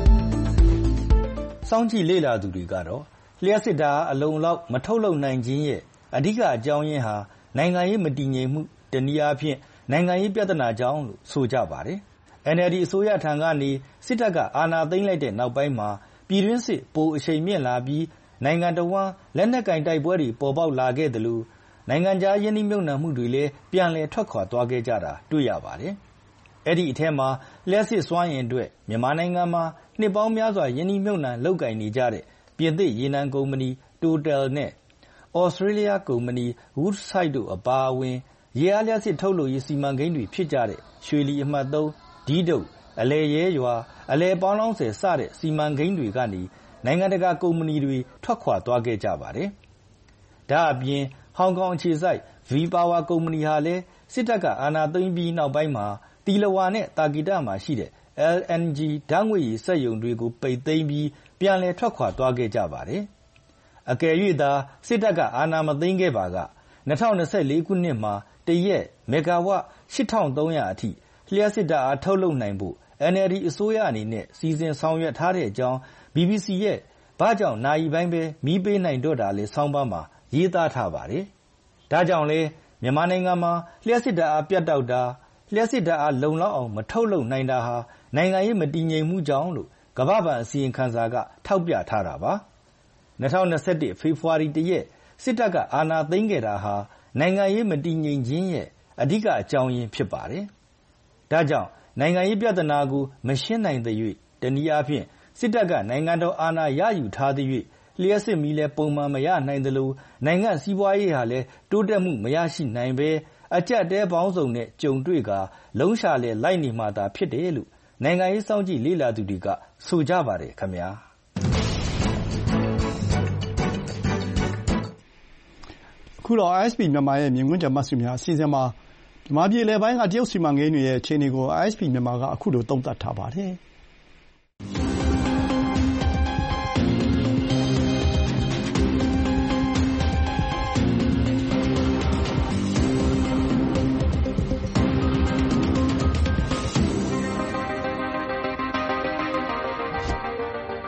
စောင့်ကြည့်လေ့လာသူတွေကတော့လျှက်စစ်ဓာတ်အားအလုံလောက်မထုတ်လုပ်နိုင်ခြင်းရဲ့အဓိကအကြောင်းရင်းဟာနိုင်ငံရေးမတည်ငြိမ်မှုတနည်းအားဖြင့်နိုင်ငံရေးပြဿနာကြောင့်လို့ဆိုကြပါတယ်။ အန် အယ်လ် ဒီ အစိုးရထံကနေစစ်တပ်ကအာဏာသိမ်းလိုက်တဲ့နောက်ပိုင်းမှာပြည်တွင်းစစ်ပိုအရှိန်မြင့်လာပြီးနိုင်ငံတော်ဝန်လက်နက်ကင်တိုက်ပွဲတွေပေါ်ပေါက်လာခဲ့တယ်လို့နိုင်ငံခြားယင်းနှိမ့်မြုပ်နှံမှုတွေလည်းပြန်လည်ထွက်ခွာသွားခဲ့ကြတာတွေ့ရပါတယ်။အဲ့ဒီအထက်မှာလျှက်စစ်စွမ်းအင်အတွက်မြန်မာနိုင်ငံမှာနှစ်ပေါင်းများစွာယင်းနှိမ့်မြုပ်နှံလုပ်ကင်နေကြတဲ့ပြင်သစ်ရေနံကုမ္ပဏီ Total နဲ့ဩစတြေးလျကုမ္ပဏီ Woodside တို့အပါအဝင်ရေအားလျှပ်စစ်ထုတ်လုပ်ရေးစီမံကိန်းတွေဖြစ်ကြတဲ့ရွှေလီအမှတ်၃ဒီးဒုတ်အလဲရဲရွာအလဲပေါင်းလောင်းဆယ်စတဲ့စီမံကိန်းတွေကနေနိုင်ငံတကာကုမ္ပဏီတွေထွက်ခွာသွားခဲ့ကြပါတယ်။ဒါအပြင်ဟောင်ကောင်အခြေစိုက် V-Power ကုမ္ပဏီဟာလည်းစစ်တပ်ကအာဏာသိမ်းပြီးနောက်ပိုင်းမှာတီလဝါနဲ့တာကီတမှာရှိတဲ့ အယ် အန် ဂျီ ဓာတ်ငွေရည်စက်ရုံတွေကိုပိတ်သိမ်းပြီးပြန်လည်ထွက်ခွာသွားခဲ့ကြပါတယ်။အကယ်၍သာစစ်တပ်ကအာဏာမသိမ်းခဲ့ပါက၂၀၂၄ခုနှစ်မှာတရက်မဂါဝပ်၈ထောင်သုံးရာအထိလျှက်စစ်ဓာတ်အားထုတ်လုပ်နိုင်ဖို့ အန် အယ်လ် ဒီ အစိုးရအနေနဲ့စီစဉ်ဆောင်ရွက်ထားတဲ့အကြောင်း ဘီဘီစီ ရဲ့ဘာကြောင့်နာရီပိုင်းပဲမီးပေးနိုင်တော့တာလဲဆောင်းပါးမှာရေးသားထားပါတယ်။ဒါကြောင့်လဲမြန်မာနိုင်ငံမှာလျှက်စစ်ဓာတ်အားပြတ်တောက်တာလျှက်စစ်ဓာတ်အားလုံလောက်အောင်မထုတ်လုပ်နိုင်တာဟာနိုင်ငံရေးမတည်ငြိမ်မှုကြောင့်လို့ကမ္ဘာ့ဘဏ်အစီရင်ခံစာကထောက်ပြထားတာပါ။၂၀၂၁ဖေဖော်ဝါရီတရက်စစ်တပ်ကအာဏာသိမ်းခဲ့တာဟာနိုင်ငံရေးမတည်ငြိမ်ခြင်းရဲ့အဓိကအကြောင်းရင်းဖြစ်ပါတယ်။ဒါကြောင့်နိုင်ငံရေးပြဿနာကိုမရှင်းနိုင်သရွေ့တနည်းအားဖြင့်စစ်တပ်ကနိုင်ငံတော်အာဏာရယူထားသရွေ့လျှက်စစ်မီးလည်းပုံမှန်မရနိုင်သလိုနိုင်ငံစီးပွားရေးဟာလည်းတိုးတက်မှုမရရှိနိုင်ဘဲအကျပ်တဲပေါင်းစုံနဲ့ကြုံတွေ့ကာလုံးရှာလဲလိုက်နေမှသာဖြစ်တယ်လို့နိုင်ငံရေးစောင့်ကြည့်လေ့လာသူတွေကဆိုကြပါတယ်ခင်ဗျာ။အခုတော့ အိုင် အက်စ် ပီ မြန်မာရဲ့မြင်ကွင်းကြံမှတ်စုများအစီအစဉ်မှာမြန်မာပြည်လယ်ပိုင်းကတရုတ်စီမံကိန်းတွေရဲ့အခြေအနေကို အိုင် အက်စ် ပီ မြန်မာကအခုလိုသုံးသပ်ထားပါတယ်။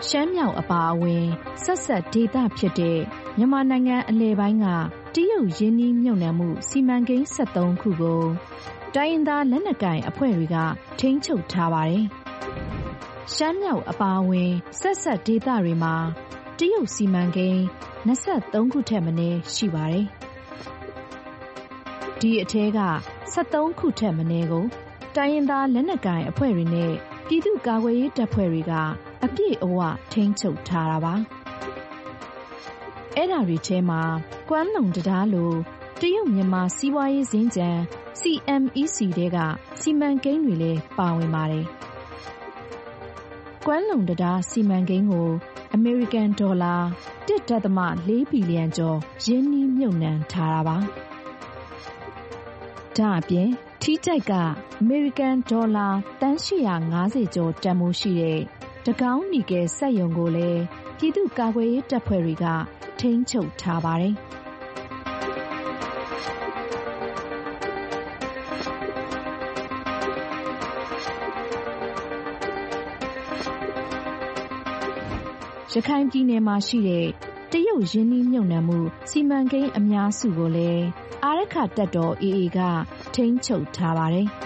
ရှမ်းမြောက်အပါအဝင်ဆက်ဆက်ဒေသဖြစ်တဲ့မြန်မာနိုင်ငံအလယ်ပိုင်းကတရုတ်ရင်းနှီးမြှုပ်နှံမှုစီမံကိန်း၁၃ခုကိုတိုင်းရင်းသားလက်နက်ကိုင်အဖွဲ့တွေကထိန်းချုပ်ထားပါတယ်။ရှမ်းမြောက်အပါအဝင်ဆက်ဆက်ဒေသတွေမှာတရုတ်စီမံကိန်း၂၃ခုထက်မနည်းရှိပါတယ်။ဒီအထဲက၁၃ခုထက်မနည်းကိုတိုင်းရင်းသားလက်နက်ကိုင်အဖွဲ့တွေနဲ့ပြည်သူ့ကာကွယ်ရေးတပ်ဖွဲ့တွေကအပြည့်အဝထိန်းချုပ်ထားတာပါ။အဲ့ဒါတွေထဲမှာကွမ်းလုံတံတားလိုတရုတ်မြန်မာစီးပွားရေးစင်ကြံ C M E C တဲကစီမံကိန်းတွေလည်းပါဝင်ပါတယ်။ကွမ်းလုံတံတားစီမံကိန်းကိုအမေရိကန်ဒေါ်လာ တစ်ဒသမ လေးဘီလီယံကျော်ရင်းနှီးမြှုပ်နှံထားတာပါ။ဒါအပြင်ထီးကျိုက်ကအမေရိကန်ဒေါ်လာတန်ရှစ်ရာငါးဆယ်ကျော်တန်ဖိုးရှိတဲ့တကောင်းနီကယ်စက်ရုံကိုလည်းပြည်သူ့ကာကွယ်ရေးတပ်ဖွဲ့တွေကထိန်းချုပ်ထားပါတယ်။ရခိုင်ပြည်နယ်မှာရှိတဲ့တရုတ်ရင်းနှီးမြှုပ်နှံမှုစီမံကိန်းအများစုကိုလည်းအာရက္ခတပ်တော် A A ကထိန်းချုပ်ထားပါတယ်။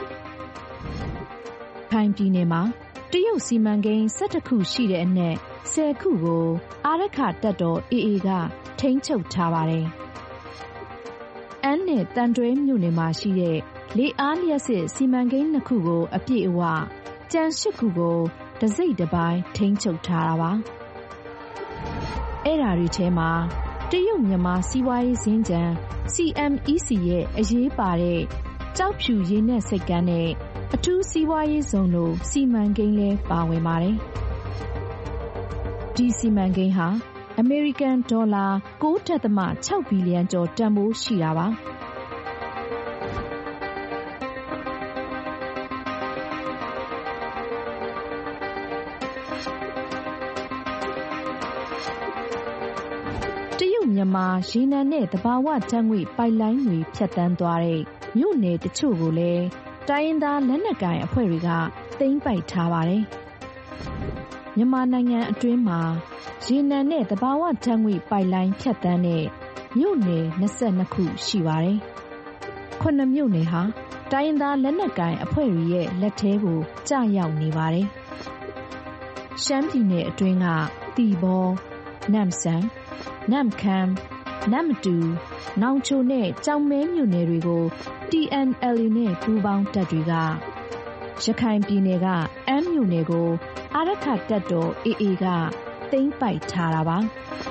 ခိုင်ပြည်နယ်မှာတရုတ်စီမံကိန်း၁၁ခုရှိတဲ့အနက်၁၀ခုကိုအာရက္ခတပ်တော် A A ကထိန်းချုပ်ထားပါတယ်။အမ်းနဲ့တန်တွဲမြို့နယ်မှာရှိတဲ့လေအားလျှပ်စစ်စီမံကိန်းနှစ်ခုကိုအပြည့်အဝကြံရှစ်ခုကိုတစိတ်တစ်ပိုင်းထိန်းချုပ်ထားတာပါ။အဲ့ဓာတွေထဲမှာတရုတ်မြန်မာစီးပွားရေးစင်ကြံ C M E C ရဲ့အရေးပါတဲ့ကျောက်ဖြူရေနက်ဆိပ်ကမ်းနဲ့အထူးစီးပွားရေးဇုံတို့စီမံကိန်းလည်းပါဝင်ပါတယ်။ဒီစီမံကိန်းဟာအမေရိကန်ဒေါ်လာ၉ဒသမ ၆ဘီလီယံကျော်တန်ဖိုးရှိတာပါ။မြန်မာရေနံနဲ့သဘာဝဓာတ်ငွေ့ပိုက်လိုင်းတွေဖြတ်တန်းသွားတဲ့မြို့နယ်တချို့ကိုလည်းတိုင်းရင်းသားလက်နက်ကိုင်အဖွဲ့တွေကသိမ်းပိုက်ထားပါတယ်။မြန်မာနိုင်ငံအတွင်းမှာရေနံနဲ့သဘာဝဓာတ်ငွေ့ပိုက်လိုင်းဖြတ်တန်းတဲ့မြို့နယ်၂၂ခုရှိပါတယ်။ခုနှစ်မြို့နယ်ဟာတိုင်းရင်းသားလက်နက်ကိုင်အဖွဲ့တွေရဲ့လက်ထဲကိုကျရောက်နေပါတယ်။ရှမ်းပြည်နယ်အတွင်းကတီဘော၊နမ့်ဆန်နမ်ခမ်း၊နမ်မတူ၊နောင်ချိုနဲ့ကြောင်မဲမြို့နယ်တွေကို T N L A နဲ့ပူးပေါင်းတပ်တွေကရခိုင်ပြည်နယ်ကအမ်းမြို့နယ်ကိုအာရက္ခတပ်တော် A A ကသိမ်းပိုက်ထားတာပါ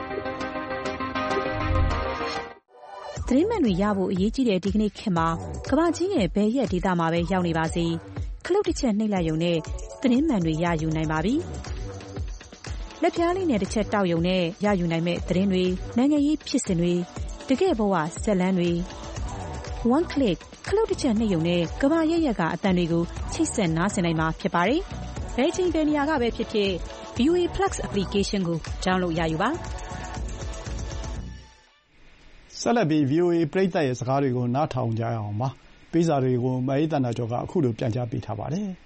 ။သတင်းမှန်တွေရဖို့အရေးကြီးတဲ့ဒီကနေ့ခေတ်မှာကမ္ဘာကြီးရဲ့ဘယ်ရက်ဒေသမှာပဲရောက်နေပါစေခလုတ်တစ်ချက်နှိပ်လိုက်ရုံနဲ့သတင်းမှန်တွေရယူနိုင်ပါပြီ။လက်ပြားလေးနဲ့တစ်ချက်တောက်ယုံနဲ့ရယူနိုင်မဲ့သတင်းတွေနိုင်ငံရေးဖြစ်စဉ်တွေတကယ့်ဘဝဇာတ်လမ်းတွေ one click ခလုတ်တစ်ချက်နှိပ်ယုံနဲ့ကမ္ဘာရဲ့ရက်ကအတန်တွေကိုချိတ်ဆက်နားဆင်နိုင်မှာဖြစ်ပါတယ်။ဘယ်ချိန်ဘယ်နေရာကပဲဖြစ်ဖြစ် V O A Plus application ကို download ရယူပါ။ဆက်လက်ပြီး V O A ပရိသတ်ရဲ့စကားတွေကိုနားထောင်ကြရအောင်ပါ။ပေးစာတွေကိုမအေးတနာကျော်ကအခုလိုပြန်ကြားပေးထားပါတယ်။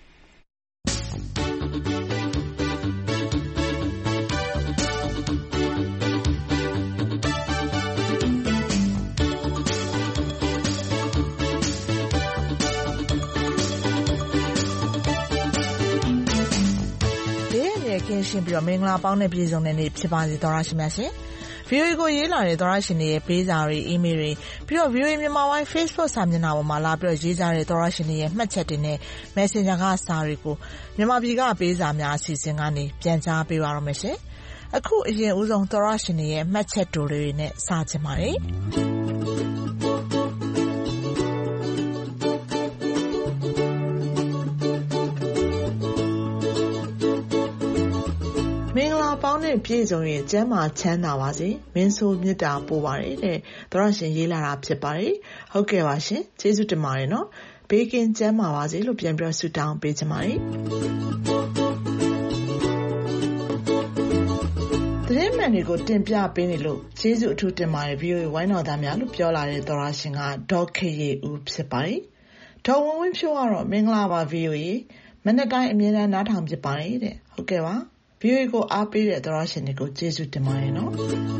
ကင်းရှင်းပြီးတော့မင်္ဂလာပေါင်းနဲ့ပြည်စုံတဲ့နေ့ဖြစ်ပါစေသောရရှိများရှင် V O A ကိုရေးလာတဲ့သောရရှင်တွေရဲ့ပေးစာတွေ email တွေပြီးတော့ V O A မြန်မာပိုင်း Facebook စာမျက်နှာပေါ်မှာလာပြီးတော့ရေးကြတဲ့သောရရှင်တွေရဲ့မှတ်ချက်တွေနဲ့ Messenger ကစာတွေကိုမြန်မာပြည်ကပေးစာများအစီအစဉ်ကနေပြန်ကြားပေးပါရမယ်ရှင်အခုအရင်ဦးဆုံးသောရရှင်တွေရဲ့မှတ်ချက်တိုတွေနဲ့စချင်ပါတယ်မင်္ဂလာပေါင်းနဲ့ပြည့်စုံရင်ကျမ်းမာချမ်းသာပါစေမင်းဆိုမြတ်တာပို့ပါတယ်တဲ့သောရရှင်ရေးလာတာဖြစ်ပါတယ်ဟုတ်ကဲ့ပါရှင်ကျေးဇူးတင်ပါတယ်နော်ဘေးကင်းကျမ်းမာပါစေလို့ပြန်ပြီးဆုတောင်းပေးချင်ပါတယ်သတင်းမှန်တွေကိုတင်ပြပေးနေလို့ကျေးဇူးအထူးတင်ပါတယ် V O A ဝိုင်းတော်သားများလို့ပြောလာတဲ့သောရရှင်ကဒေါက်ခေရီဦးဖြစ်ပါတယ်ဒေါက်ဝင်းဝင်းဖြိုးကတော့မင်္ဂလာပါ V O A မနေ့တိုင်းအမြဲတမ်းနားထောင်ဖြစ်ပါတယ်တဲ့ဟုတ်ကဲ့ပါဗီအိုအေကိုအားပေးတဲ့သောတရှင်တွေကိုကျေးဇူးတင်ပါတယ်နော်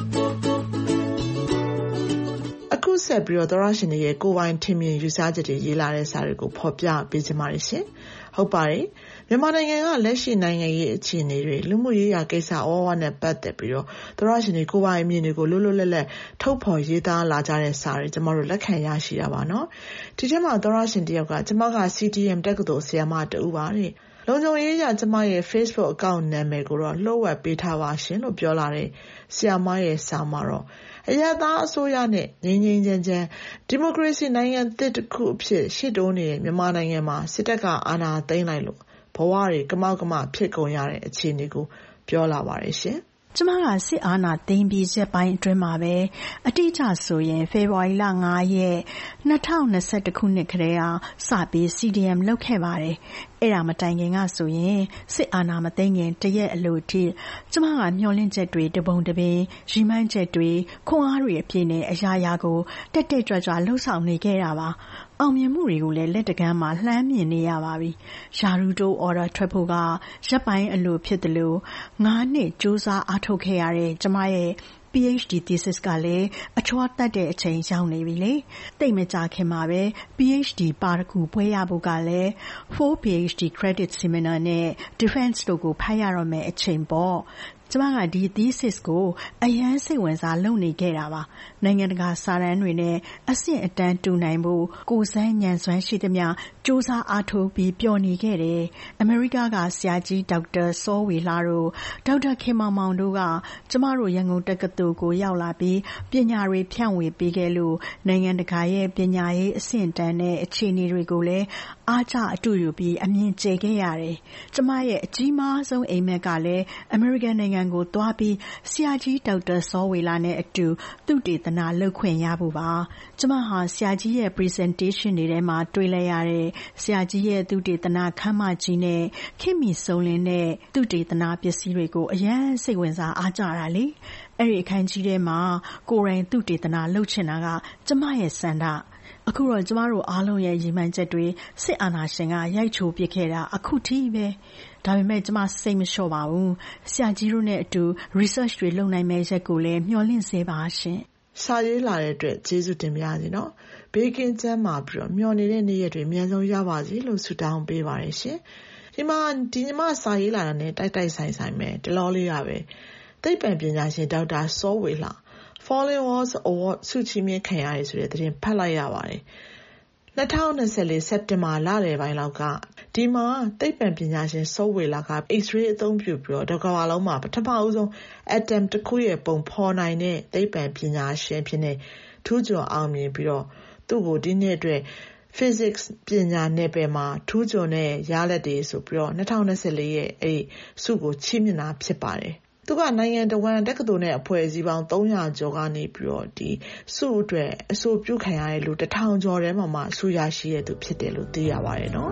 အခုဆက်ပြီးတော့သောတရှင်တွေရဲ့ကိုယ်ပိုင်ထင်မြင်ယူဆချက်တွေရေးလာတဲ့စာတွေကိုဖော်ပြပေးချင်ပါတယ်ရှင်ဟုတ်ပါတယ်မြန်မာနိုင်ငံကလက်ရှိနိုင်ငံရေးအခြေအနေတွေလူမှုရေးရာကိစ္စအဝဝနဲ့ပတ်သက်ပြီးတော့သောတရှင်တွေကိုယ်ပိုင်အမြင်တွေကိုလွတ်လွတ်လပ်လပ်ထုတ်ဖော်ရေးသားလာကြတဲ့စာတွေကျွန်တော်တို့လက်ခံရရှိတာပါနော်ဒီထဲမှာသောတရှင်တယောက်ကကျွန်မက C D M တက္ကသိုလ်ဆရာမတူပါတဲ့လုံခြုံရေးရကျွန်မရဲ့ Facebook အကောင့်နာမည်ကိုတော့လှုပ်ဝက်ပေးထားပါရှင်လို့ပြောလာတဲ့ဆရာမရဲ့စာမှာတော့အရသာအစိုးရနဲ့ငြိမ်းငြိမ်းချမ်းချမ်းဒီမိုကရေစီနိုင်ငံသစ်တစ်ခုအဖြစ်ရှေ့တိုးနေတဲ့မြန်မာနိုင်ငံမှာစစ်တပ်ကအာဏာသိမ်းလိုက်လို့ဘဝတွေကမောက်ကမဖြစ်ကုန်ရတဲ့အခြေအနေကိုပြောလာပါတယ်ရှင်ကျမကစစ်အာဏာသိမ်းပြီးရက်ပိုင်းအတွင်းမှာပဲအတိအကျဆိုရင်ဖေဖော်ဝါရီလ၅ရက်၂၀၂၁ခုနှစ်ကတည်းကစပြီး C D M လုပ်ခဲ့ပါတယ်။အဲ့ဒါမတိုင်ခင်ကဆိုရင်စစ်အာဏာမသိမ်းခင်တရက်အလိုထိကျမကမျှော်လင့်ချက်တွေတပုံတပင်ရည်မှန်းချက်တွေခွန်အားတွေအပြည့်နဲ့အရာရာကိုတက်တက်ကြွကြွလှုပ်ဆောင်နေခဲ့တာပါ။အောင်မြင်မှုတွေကိုလည်းလက်တကမ်းမှာလှမ်းမြင်နေရပါပြီ။ယာရူတိုအော်ဒါထွက်ဖို့ကရပ်ပိုင်းအလိုဖြစ်တယ်လို့၅နှစ်စူးစမ်းအားထုတ်ခဲ့ရတဲ့ကျမရဲ့PhD thesis ကလည်းအချောတက်တဲ့အချိန်ရောက်နေပြီလေတိတ်မကြခင်မှာပဲ PhD ပါရကူပွဲရဖို့ကလည်း four PhD credit seminar နဲ့ defense တို့ကိုဖတ်ရတော့မယ်အချိန်ပေါ့ကျမကဒီ thesis ကိုအရန်စိတ်ဝင်စားလုပ်နေခဲ့တာပါနိုင်ငံတကာစာတမ်းတွေနဲ့အဆင့်အတန်းတူနိုင်ဖို့ကိုယ်စမ်းဉာဏ်စွမ်းရှိသမျှစူးစမ်းအားထုတ်ပြီးပျော်နေခဲ့တယ်အမေရိကကဆရာကြီးဒေါက်တာစောဝေလာတို့ဒေါက်တာခင်မောင်မောင်တို့ကကျမတို့ရန်ကုန်တက္ကသိုလ်ကိုရောက်လာပြီးပညာတွေဖြန့်ဝေပေးခဲ့လို့နိုင်ငံတကာရဲ့ပညာရေးအဆင့်တန်းနဲ့အခြေအနေတွေကိုလည်းအားကျအတူယူပြီးအမြင်ကျခဲ့ရတယ်ကျမရဲ့အကြီးမားဆုံးအိမ်မက်ကလည်းအမေရိကန်နိုင်ငံကိုသွားပြီးဆရာကြီးဒေါက်တာစောဝေလာနဲ့အတူသုတေသနလုပ်ခွင့်ရဖို့ပါကျမဟာဆရာကြီးရဲ့ presentation တွေထဲမှာတွေ့လိုက်ရတဲ့ဆရာကြီးရဲ့သုတေသနခမ်းမကြီးနဲ့ခင်မီစုံလင်းတဲ့သုတေသနပစ္စည်းတွေကိုအရန်စိတ်ဝင်စားအားကြတာလေအဲ့ဒီအခန်းကြီးထဲမှာကိုယ်တိုင်သုတေသနလုပ်ချင်တာကကျမရဲ့စန္ဒအခုတော့ကျမတို့အားလုံးရဲ့ရည်မှန်းချက်တွေစစ်အာဏာရှင်ကရိုက်ချိုးပစ်ခဲ့တာအခုထိပဲဒါပေမဲ့ကျမစိတ်မလျှော့ပါဘူးဆရာကြီးတို့နဲ့အတူ research တွေလုပ်နိုင်မယ့်ရက်ကိုလည်းမျှော်လင့်စေပါရှင်စာရေးလာတဲ့အတွက်ကျေးဇူးတင်ပါရစေနော်ဘေးကင်းကျန်းမာပြီးတော့မျှော်နေတဲ့နေ့ရက်တွေအများဆုံးရပါစေလို့ဆုတောင်းပေးပါတယ်ရှင်ဒီမှာဒီညမစာရေးလာတာနဲ့တိုက်တိုက်ဆိုင်ဆိုင်ပဲတလောလေးရပဲသိပ္ပံပညာရှင်ဒေါက်တာစောဝေလာ Falling Walls Award ဆုချီးမြှင့်ခံရတယ်ဆိုတဲ့သတင်းဖတ်လိုက်ရပါတယ်၂၀၂၄စက်တင်ဘာလလယ်ပိုင်းလောက်ကဒီမှာသိပ္ပံပညာရှင်စောဝေလာက X-ray အသုံးပြုပြီးတော့တကမ္ဘာလုံးမှာပထမအဆုံး atom တစ်ခုရဲ့ပုံဖော်နိုင်တဲ့သိပ္ပံပညာရှင်ဖြစ်နေထူးကျော်အောင်မြင်ပြီးတော့သူ့ကိုဒီနှစ်အတွက် physics ပညာနယ်ပယ်မှာထူးကျော်တဲ့ရလဒ်တွေဆိုပြီးတော့၂၀၂၄ရဲ့အဲ့ဆုကိုချီးမြှင့်တာဖြစ်ပါတယ်သူကနိုင်ငံတော်ဝန်တက္ကသိုလ်နဲ့အဖွဲ့အစည်းပေါင်း၃၀၀ကျော်ကနေပြီးတော့ဒီဆုအတွက်အဆိုပြုခံရတဲ့လူတစ်ထောင်ကျော်ထဲမှာမှဆုရရှိတဲ့သူဖြစ်တယ်လို့သိရပါတယ်နော်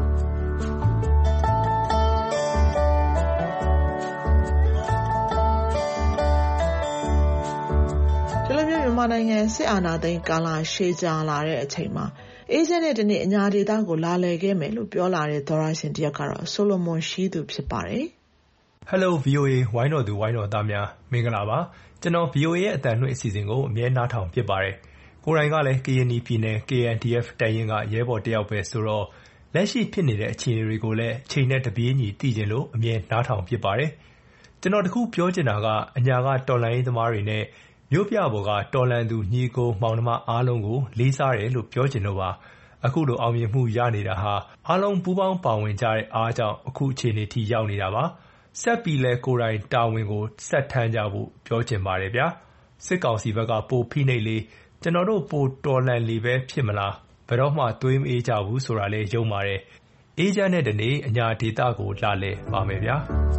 ဒီလိုမျိုးမြန်မာနိုင်ငံစစ်အာဏာသိမ်းကာလရှည်ကြာလာတဲ့အချိန်မှာအေဂျင့်နဲ့ဒီနေ့အညာဒေသကိုလာလည်ခဲ့မယ်လို့ပြောလာတဲ့သောရရှင်တယောက်ကတော့ဆိုလိုမွန်ရှိသူဖြစ်ပါတယ် Hello V O A ဝိုင်းတော်သူဝိုင်းတော်သားများမင်္ဂလာပါကျွန်တော် V O A ရဲ့အတန်လွှင့်အစီအစဉ်ကိုအမြဲနားထောင်ဖြစ်ပါတယ်ကိုယ်တိုင်ကလည်း K N Y ပြည်နယ် K N D F တိုင်ရင်ကရဲဘော်တယောက်ပဲဆိုတော့လက်ရှိဖြစ်နေတဲ့အခြေအနေတွေကိုလည်းအချိန်နဲ့တပြေးညီသိကျင်လို့အမြဲနားထောင်ဖြစ်ပါတယ်ကျွန်တော်တခုပြောချင်တာကအညာကတော်လန်ရေးသမားတွေနဲ့မြို့ပြပေါ်ကတော်လန်သူညီကိုမောင်နှမအားလုံးကိုလေးစားတယ်လို့ပြောချင်လို့ပါအခုလိုအောင်မြင်မှုရနေတာဟာအားလုံးပူးပေါင်းပါဝင်ကြတဲ့အားကြောင့်အခုအခြေအနေထိရောက်နေတာပါဆက်ပြီးလဲကိုယ်တိုင်တာဝန်ကိုဆက်ထမ်းကြဖို့ပြောချင်ပါတယ်ဗျာစစ်ကောင်စီဘက်ကပိုဖိနှိပ်လေကျွန်တော်တို့ပိုတော်လန်လေပဲဖြစ်မလားဘယ်တော့မှသွေးမအေးကြဘူးဆိုတာလဲယုံပါတယ်အေးချမ်းတဲ့တနေ့အညာဒေတာကိုလာလဲပါမယ်ဗျာ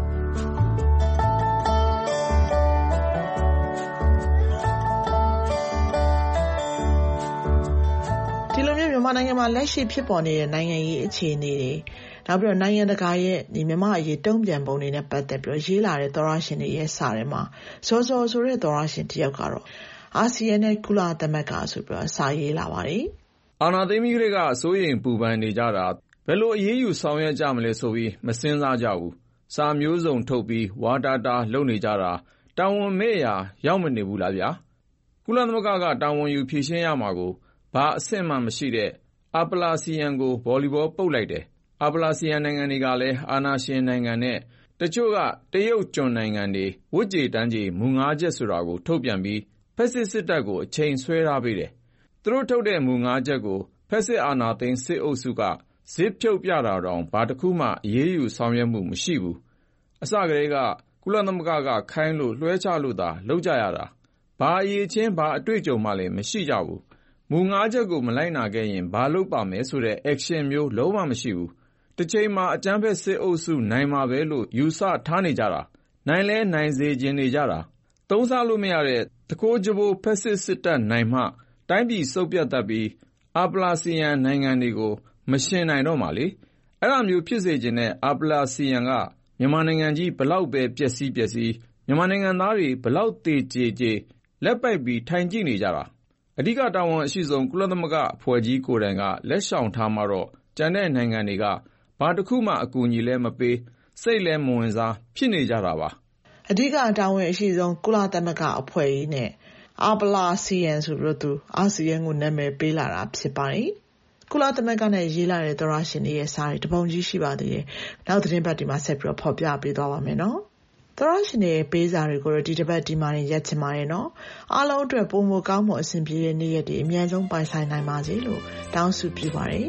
ဒီလိုမျိုးမြန်မာနိုင်ငံမှာလက်ရှိဖြစ်ပေါ်နေတဲ့နိုင်ငံရေးအခြေအနေတွေနောက်ပြီးတော့နိုင်ငံတကာရဲ့ဒီမြန်မာအရေးတုံ့ပြန်ပုံတွေနဲ့ပတ်သက်ပြီးရေးလာတဲ့သောရရှင်တွေရဲ့စာထဲမှာစောစောဆိုတဲ့သောရရှင်တယောက်ကတော့အာဆီယံနဲ့ကုလသမဂ္ဂဆိုပြီးတော့စာရေးလာပါတယ်။အာဏာသိမ်းပြီးကစိုးရိမ်ပူပန်နေကြတာဘယ်လိုအရေးယူဆောင်ရွက်ကြမလဲဆိုပြီးမစင်စားကြဘူးစာမျိုးစုံထုတ်ပြီးဝါတာတာလုပ်နေကြတာတာဝန်မဲ့ရာရောက်မနေဘူးလားဗျာကုလသမဂ္ဂကတာဝန်ယူဖြေရှင်းရမှာကိုဘာအဆင့်မှမရှိတဲ့အာပလာစီယန်ကိုဗော်လီဘောပုတ်လိုက်တယ်အာပလာစီယန်နိုင်ငံတွေကလည်းအာနာရှင်နိုင်ငံနဲ့တချို့ကတရုတ်ကျွန်းနိုင်ငံတွေဝတ်ကြေတန်းကြေမူငါးချက်ဆိုတာကိုထုတ်ပြန်ပြီးဖက်စစ်စစ်တပ်ကိုအချိန်ဆွဲထားပေးတယ်သူတို့ထုတ်တဲ့မူငါးချက်ကိုဖက်စစ်အာဏာသိမ်းစစ်အုပ်စုကဇစ်ဖြုတ်ပြတာတောင်ဘာတစ်ခုမှအေးအေးယူဆောင်ရွက်မှုမရှိဘူးအစကတည်းကကုလသမဂ္ဂကခိုင်းလို့လွှဲချလို့သာလုပ်ကြရတာဘာအရေးချင်းဘာအတွေ့အကြုံမှလည်းမရှိကြဘူးမူငါးချက်ကိုမလိုက်နာခဲ့ရင်ဘာလုပ်ပါမယ်ဆိုတဲ့ action မျိုးလုံးဝမရှိဘူးတစ်ချိန်မှာအကြမ်းဖက်စစ်အုပ်စုနိုင်မှာပဲလို့ယူဆထားနေကြတာနိုင်လဲနိုင်စေခြင်းနေကြတာသုံးစားလို့မရတဲ့တကိုးကြဘိုးဖက်စစ်စစ်တပ်နိုင်မှတိုင်းပြည်စုပ်ပြတ်တတ်ပြီးအာပလာစီယန်နိုင်ငံတွေကိုမရှင်နိုင်တော့မှလေအဲ့လိုမျိုးဖြစ်စေခြင်းနဲ့အာပလာစီယန်ကမြန်မာနိုင်ငံကြီးဘလောက်ပဲပျက်စီးပျက်စီးမြန်မာနိုင်ငံသားတွေဘလောက်တေကျေကျေလက်ပိုက်ပြီးထိုင်ကြည့်နေကြတာအဓိကတာဝန်အရှိဆုံးကုလသမဂ္ဂအဖွဲ့ကြီးကိုယ်တိုင်ကလက်ရှောင်ထားမှတော့ကျန်တဲ့နိုင်ငံတွေကဘာတစ်ခုမှအကူအညီလဲမပေးစိတ်လဲမဝင်စားဖြစ်နေကြတာပါအဓိကတာဝန်အရှိဆုံးကုလသမဂ္ဂအဖွဲ့ကြီးနဲ့အာပလာစီယန်ဆိုပြီးတော့သူအာဆီယံကိုနာမည်ပေးလာတာဖြစ်ပါတယ်ကုလသမဂ္ဂနဲ့ရေးလာတဲ့သောရရှင်တွေရဲ့စာတွေတပုံကြီးရှိပါသေးတယ်နောက်သတင်းပတ်ဒီမှာဆက်ပြီးတော့ဖော်ပြပေးသွားပါမယ်နော်သောရရှင်တွေရဲ့ပေးစာတွေကိုတော့ဒီတစ်ပတ်ဒီမှာနေရက်ချင်ပါတယ်နော်အားလုံးအတွက်ပုံမကောင်းမွန်အဆင်ပြေတဲ့နေ့ရက်တွေအများဆုံးပိုင်ဆိုင်နိုင်ပါစေလို့တောင်းဆုပြုပါတယ်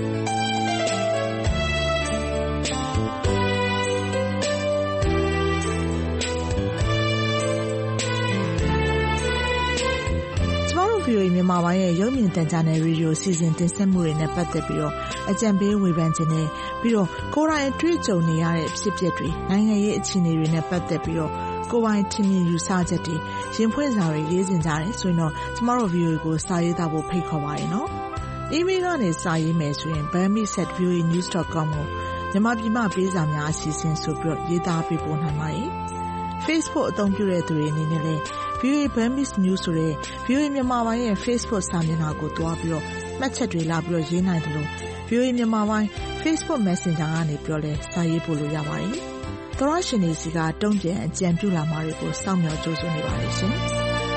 ဗီအိုအေမြန်မာပိုင်းရဲ့ရုပ်မြင်သံကြားနယ်ရေဒီယိုစီစဉ်တင်ဆက်မှုတွေနဲ့ပတ်သက်ပြီးတော့အကြံပေးဝေဖန်ခြင်းနဲ့ပြီးတော့ကိုယ်တိုင်အတွေ့အကြုံနေရတဲ့ဖြစ်ပျက်တွေနိုင်ငံရေးအခြေအနေတွေနဲ့ပတ်သက်ပြီးတော့ကိုယ်ပိုင်ထင်မြင်ယူဆချက်တွေရင်ဖွင့်စာတွေရေးစင်ကြတယ်ဆိုရင်တော့ကျမတို့ ဗီအိုအေ ကိုစာရေးသားဖို့ဖိတ်ခေါ်ပါတယ်နော်။ email ကနေစာရေးမယ်ဆိုရင် burmese at v o a news dot com ကိုမြန်မာပြည်မှာပေးစာများအစီအစဉ်ဆိုပြီးတော့ရေးသားပေးပို့နိုင်ပါတယ်။ Facebook အသုံးပြုတဲ့သူတွေအနေနဲ့လည်းဗီအိုအေ Burmese News ဆိုတဲ့ ဗီအိုအေ မြန်မာပိုင်းရဲ့ Facebook စာမျက်နှာကိုတွားပြီးတော့မှတ်ချက်တွေလာပြီးတော့ရေးနိုင်တယ်လို့ ဗီအိုအေ မြန်မာပိုင်း Facebook Messenger ကနေပြောလဲစာရေးပို့လို့ရပါတယ်။သောရရှင်တွေစီကတုံ့ပြန်အကြံပြုလာမှာတွေကိုစောင့်မျှော်ကြိုးစားနေပါတယ်ရှင်။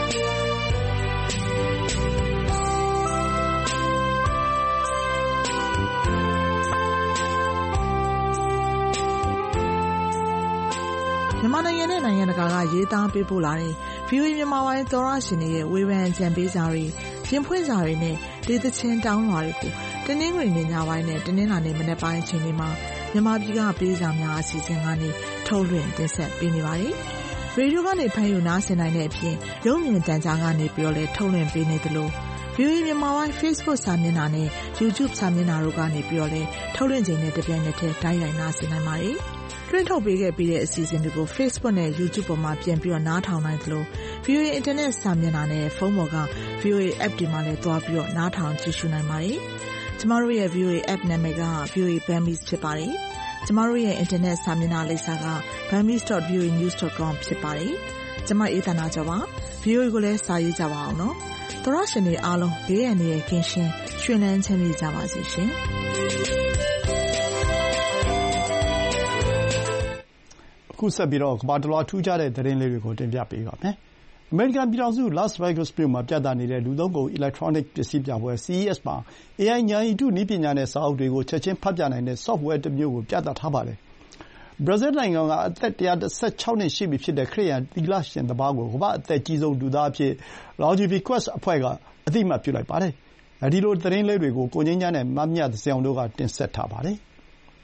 မြန်မာနိုင်ငံနဲ့နိုင်ငံတကာကရေးသားပေးပို့လာတဲ့ ဗီအိုအေ မြန်မာပိုင်းသောရရှင်တွေရဲ့ဝေဖန်အကြံပေးစာတွေရင်ဖွင့်စာတွေနဲ့ဒေသချင်းတောင်းလွှာတွေကိုတနင်္ဂနွေနေ့ညပိုင်းနဲ့တနင်္လာနေ့မနက်ပိုင်းအချိန်တွေမှာမြန်မာပြည်ကပေးစာများအစီအစဉ်ကနေထုတ်လွှင့်တင်ဆက်ပေးနေပါတယ်။ရေဒီယိုကနေဖမ်းယူနားဆင်နိုင်တဲ့အပြင်ရုပ်မြင်သံကြားကနေပြီးတော့လည်းထုတ်လွှင့်ပေးနေသလိုဗီအိုအေ မြန်မာပိုင်း Facebook စာမျက်နှာနဲ့ YouTube စာမျက်နှာတို့ကနေပြီးတော့လည်းထုတ်လွှင့်ချိန်နဲ့တပြိုင်နက်တည်းတိုက်ရိုက်နားဆင်နိုင်ပါတယ်။တွင်းထုတ်ပေးခဲ့ပြီးတဲ့အစီအစဉ်တွေကို Facebook နဲ့ YouTube ပေါ်မှာပြန်ပြီးတော့နားထောင်နိုင်သလို ဗီအိုအေ Internet စာမျက်နှာနဲ့ဖုန်းပေါ်က ဗီအိုအေ App တွေမှာလည်းသွားပြီးတော့နားထောင်ကြည့်ရှုနိုင်ပါတယ်။ကျမတို့ရဲ့ ဗီအိုအေ App နာမည်က ဗီအိုအေ Burmese ဖြစ်ပါတယ်။ကျမတို့ရဲ့ Internet စာမျက်နှာလိပ်စာက burmese dot v o a news dot com ဖြစ်ပါတယ်။ကျမအေးသနာကျော်ပါ။ ဗီအိုအေကိုလည်းစာရေးကြပါအောင်နော်။သောရရှင်တွေအားလုံးဘေးရန်တွေကင်းရှင်းရွှင်လန်းချမ်းမြေ့ကြပါစေရှင်။အခုဆက်ပြီးတော့ကမ္ဘာတလွှားထူးခြားတဲ့သတင်းလေးတွေကိုတင်ပြပေးပါမယ်။အမေရိကန်ပြည်ထောင်စု Las Vegas မြို့မှာပြသနေတဲ့လူသုံးကုန် Electronic ပစ္စည်းပြပွဲ စီ အီ အက်စ် မှာ အေ အိုင် ဉာဏ်ရည်တုနည်းပညာနဲ့စာအုပ်တွေကိုချက်ချင်းဖတ်ပြနိုင်တဲ့ software တမျိုးကိုပြသထားပါတယ်။ဘရာဇီးနိုင်ငံကအသက်၁၁၆ နှစ်ရှိပြီဖြစ်တဲ့ခရစ်ယာန်သီလရှင်တပါးကိုကမ္ဘာ့အသက်ကြီးဆုံးလူသားအဖြစ် Longevityအဖွဲ့ကအသိအမှတ်ပြုလိုက်ပါတယ်။အဲဒီလိုသတင်းလေးတွေကိုကိုငြိမ်းချမ်းနဲ့မမြသဇင်အောင်တို့ကတင်ဆက်ထားပါတယ်။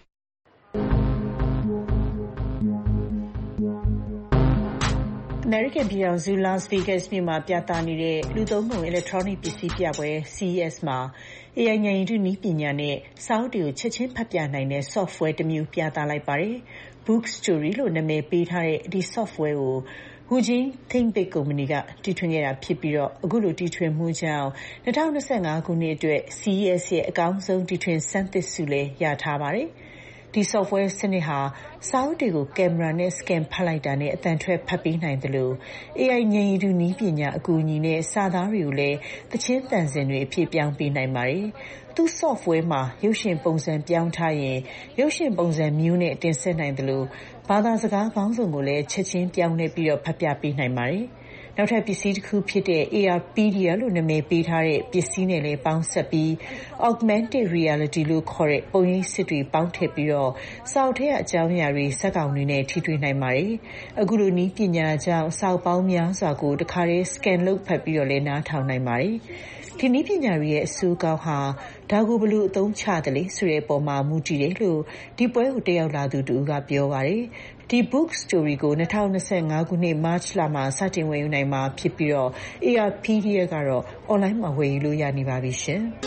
အမေရိကန်ပြည်ထောင်စု Las Vegas မြို့မှာပြသနေတဲ့လူသုံးကုန် electronic ပစ္စည်းပြပွဲ စီ အီ အက်စ် မှာ အေ အိုင် ဉာဏ်ရည်တုနည်းပညာနဲ့စာအုပ်တွေကိုချက်ချင်းဖတ်ပြနိုင်တဲ့ software တစ်မျိုးပြသလိုက်ပါတယ်။ Bookstory လို့နာမည်ပေးထားတဲ့ဒီ software ကို Woojin ThinkBig ကုမ္ပဏီကတီထွင်ခဲ့တာဖြစ်ပြီးတော့အခုလိုတီထွင်မှုကြောင့်၂၀၂၅ခုနှစ်အတွက် စီ အီ အက်စ် ရဲ့အကောင်းဆုံးတီထွင်ဆန်းသစ်ဆုလည်းရထားပါတယ်။ဒီ software စနစ်ဟာစာအုပ်တွေကိုကင်မရာနဲ့ scan ဖတ်လိုက်တာနဲ့အသံထွက်ဖတ်ပေးနိုင်တယ်လို့ အေးအိုင် ဉာဏ်ရည်တုနည်းပညာအကူအညီနဲ့စာသားတွေကိုလည်းသီချင်းသံစဉ်တွေအဖြစ်ပြောင်းပေးနိုင်ပါတယ်။သူ software မှာရုပ်ရှင်ပုံစံပြောင်းထားရင်ရုပ်ရှင်ပုံစံမျိုးနဲ့တင်ဆက်နိုင်တယ်လို့ဘာသာစကားပေါင်းစုံကိုလည်းချက်ချင်းပြောင်းလဲပြီးတော့ဖတ်ပြပေးနိုင်ပါတယ်။နောက်ထပ်ပစ္စည်းတစ်ခုဖြစ်တဲ့ ARpedia လို့နာမည်ပေးထားတဲ့ပစ္စည်းနဲ့လည်းပေါင်းဆက်ပြီး augmented reality လို့ခေါ်တဲ့ပုံရိပ်စစ်တွေပေါင်းထည့်ပြီးတော့စာအုပ်ထဲကအကြောင်းအရာတွေဇာတ်ကောင်တွေနဲ့ထိတွေ့နိုင်ပါတယ်။အခုလိုနည်းပညာကြောင့်စာအုပ်ပေါင်းများစွာကိုတစ်ခါတည်း scan လုပ်ဖတ်ပြီးတော့လည်းနားထောင်နိုင်ပါတယ်။ဒီနည်းပညာတွေရဲ့အဆိုးကောင်းဟာဒါကိုဘယ်လိုအသုံးချတယ်လဲဆိုတဲ့အပေါ်မှာမူတည်တယ်လို့ဒီပွဲကိုတက်ရောက်လာသူတူကပြောပါတယ်။ဒီ book story ကို၂၀၂၅ခုနှစ် March လမှာစတင်ဝယ်ယူနိုင်မှာဖြစ်ပြီးတော့ ARpedia ကတော့ online မှာဝယ်ယူလို့ရနေပါပြီရှင်။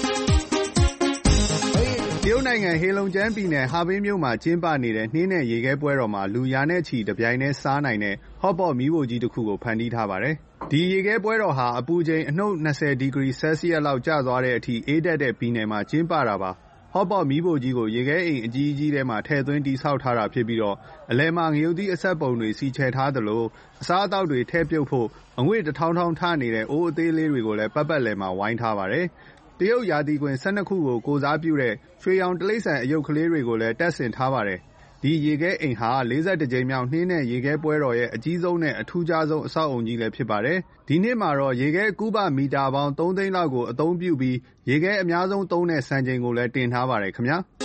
တရုတ်နိုင်ငံဟေလုံကျန်းပြည်နယ်ဟာဘေးမြို့မှာကျင်းပနေတဲ့နှင်းနဲ့ရေခဲပွဲတော်မှာလူရာနဲ့ချီတပြိုင်တည်းစားနိုင်တဲ့ hotpot မီးဖိုကြီးတစ်ခုကိုဖန်တီးထားပါတယ်။ဒီရေခဲပွဲတော်ဟာအပူချိန်အနှုတ်၂၀ဒီဂရီဆဲလ်စီယပ်လောက်ကျသွားတဲ့အထိအေးတတ်တဲ့ပြည်နယ်မှာကျင်းပတာပါ။ hotpot မီးဖိုကြီးကိုရေခဲအိမ်အကြီးကြီးထဲမှာထည့်သွင်းတည်ဆောက်ထားတာဖြစ်ပြီးတော့အလယ်မှာငရုတ်သီးအဆက်ပုံတွေစီချယ်ထားသလိုအစားအသောက်တွေထည့်ပြုတ်ဖို့အငွေ့တထောင်းထောင်းထနေတဲ့အိုးအသေးလေးတွေကိုလည်းပတ်ပတ်လည်မှာဝိုင်းထားပါတယ်။တရုတ်ရာသီကွင်း၁၂ခုကိုကိုယ်စားပြုတဲ့ရွှေရောင်တိရစ္ဆာန်အရုပ်ကလေးတွေကိုလည်းတပ်ဆင်ထားပါတယ်။ဒီရေခဲအိမ်ဟာလေးဆယ့်တစ်ကြိမ်မြောက်နှင်းနဲ့ရေခဲပွဲတော်ရဲ့အကြီးဆုံးနဲ့အထူးခြားဆုံးအဆောက်အအုံကြီးလည်းဖြစ်ပါတယ်။ဒီနှစ်မှာတော့ရေခဲကုဗမီတာပေါင်းသုံးသိန်းလောက်ကိုအသုံးပြုပြီးရေခဲအများဆုံးသုံးတဲ့စံချိန်ကိုလည်းတင်ထားပါတယ်ခင်ဗျာ။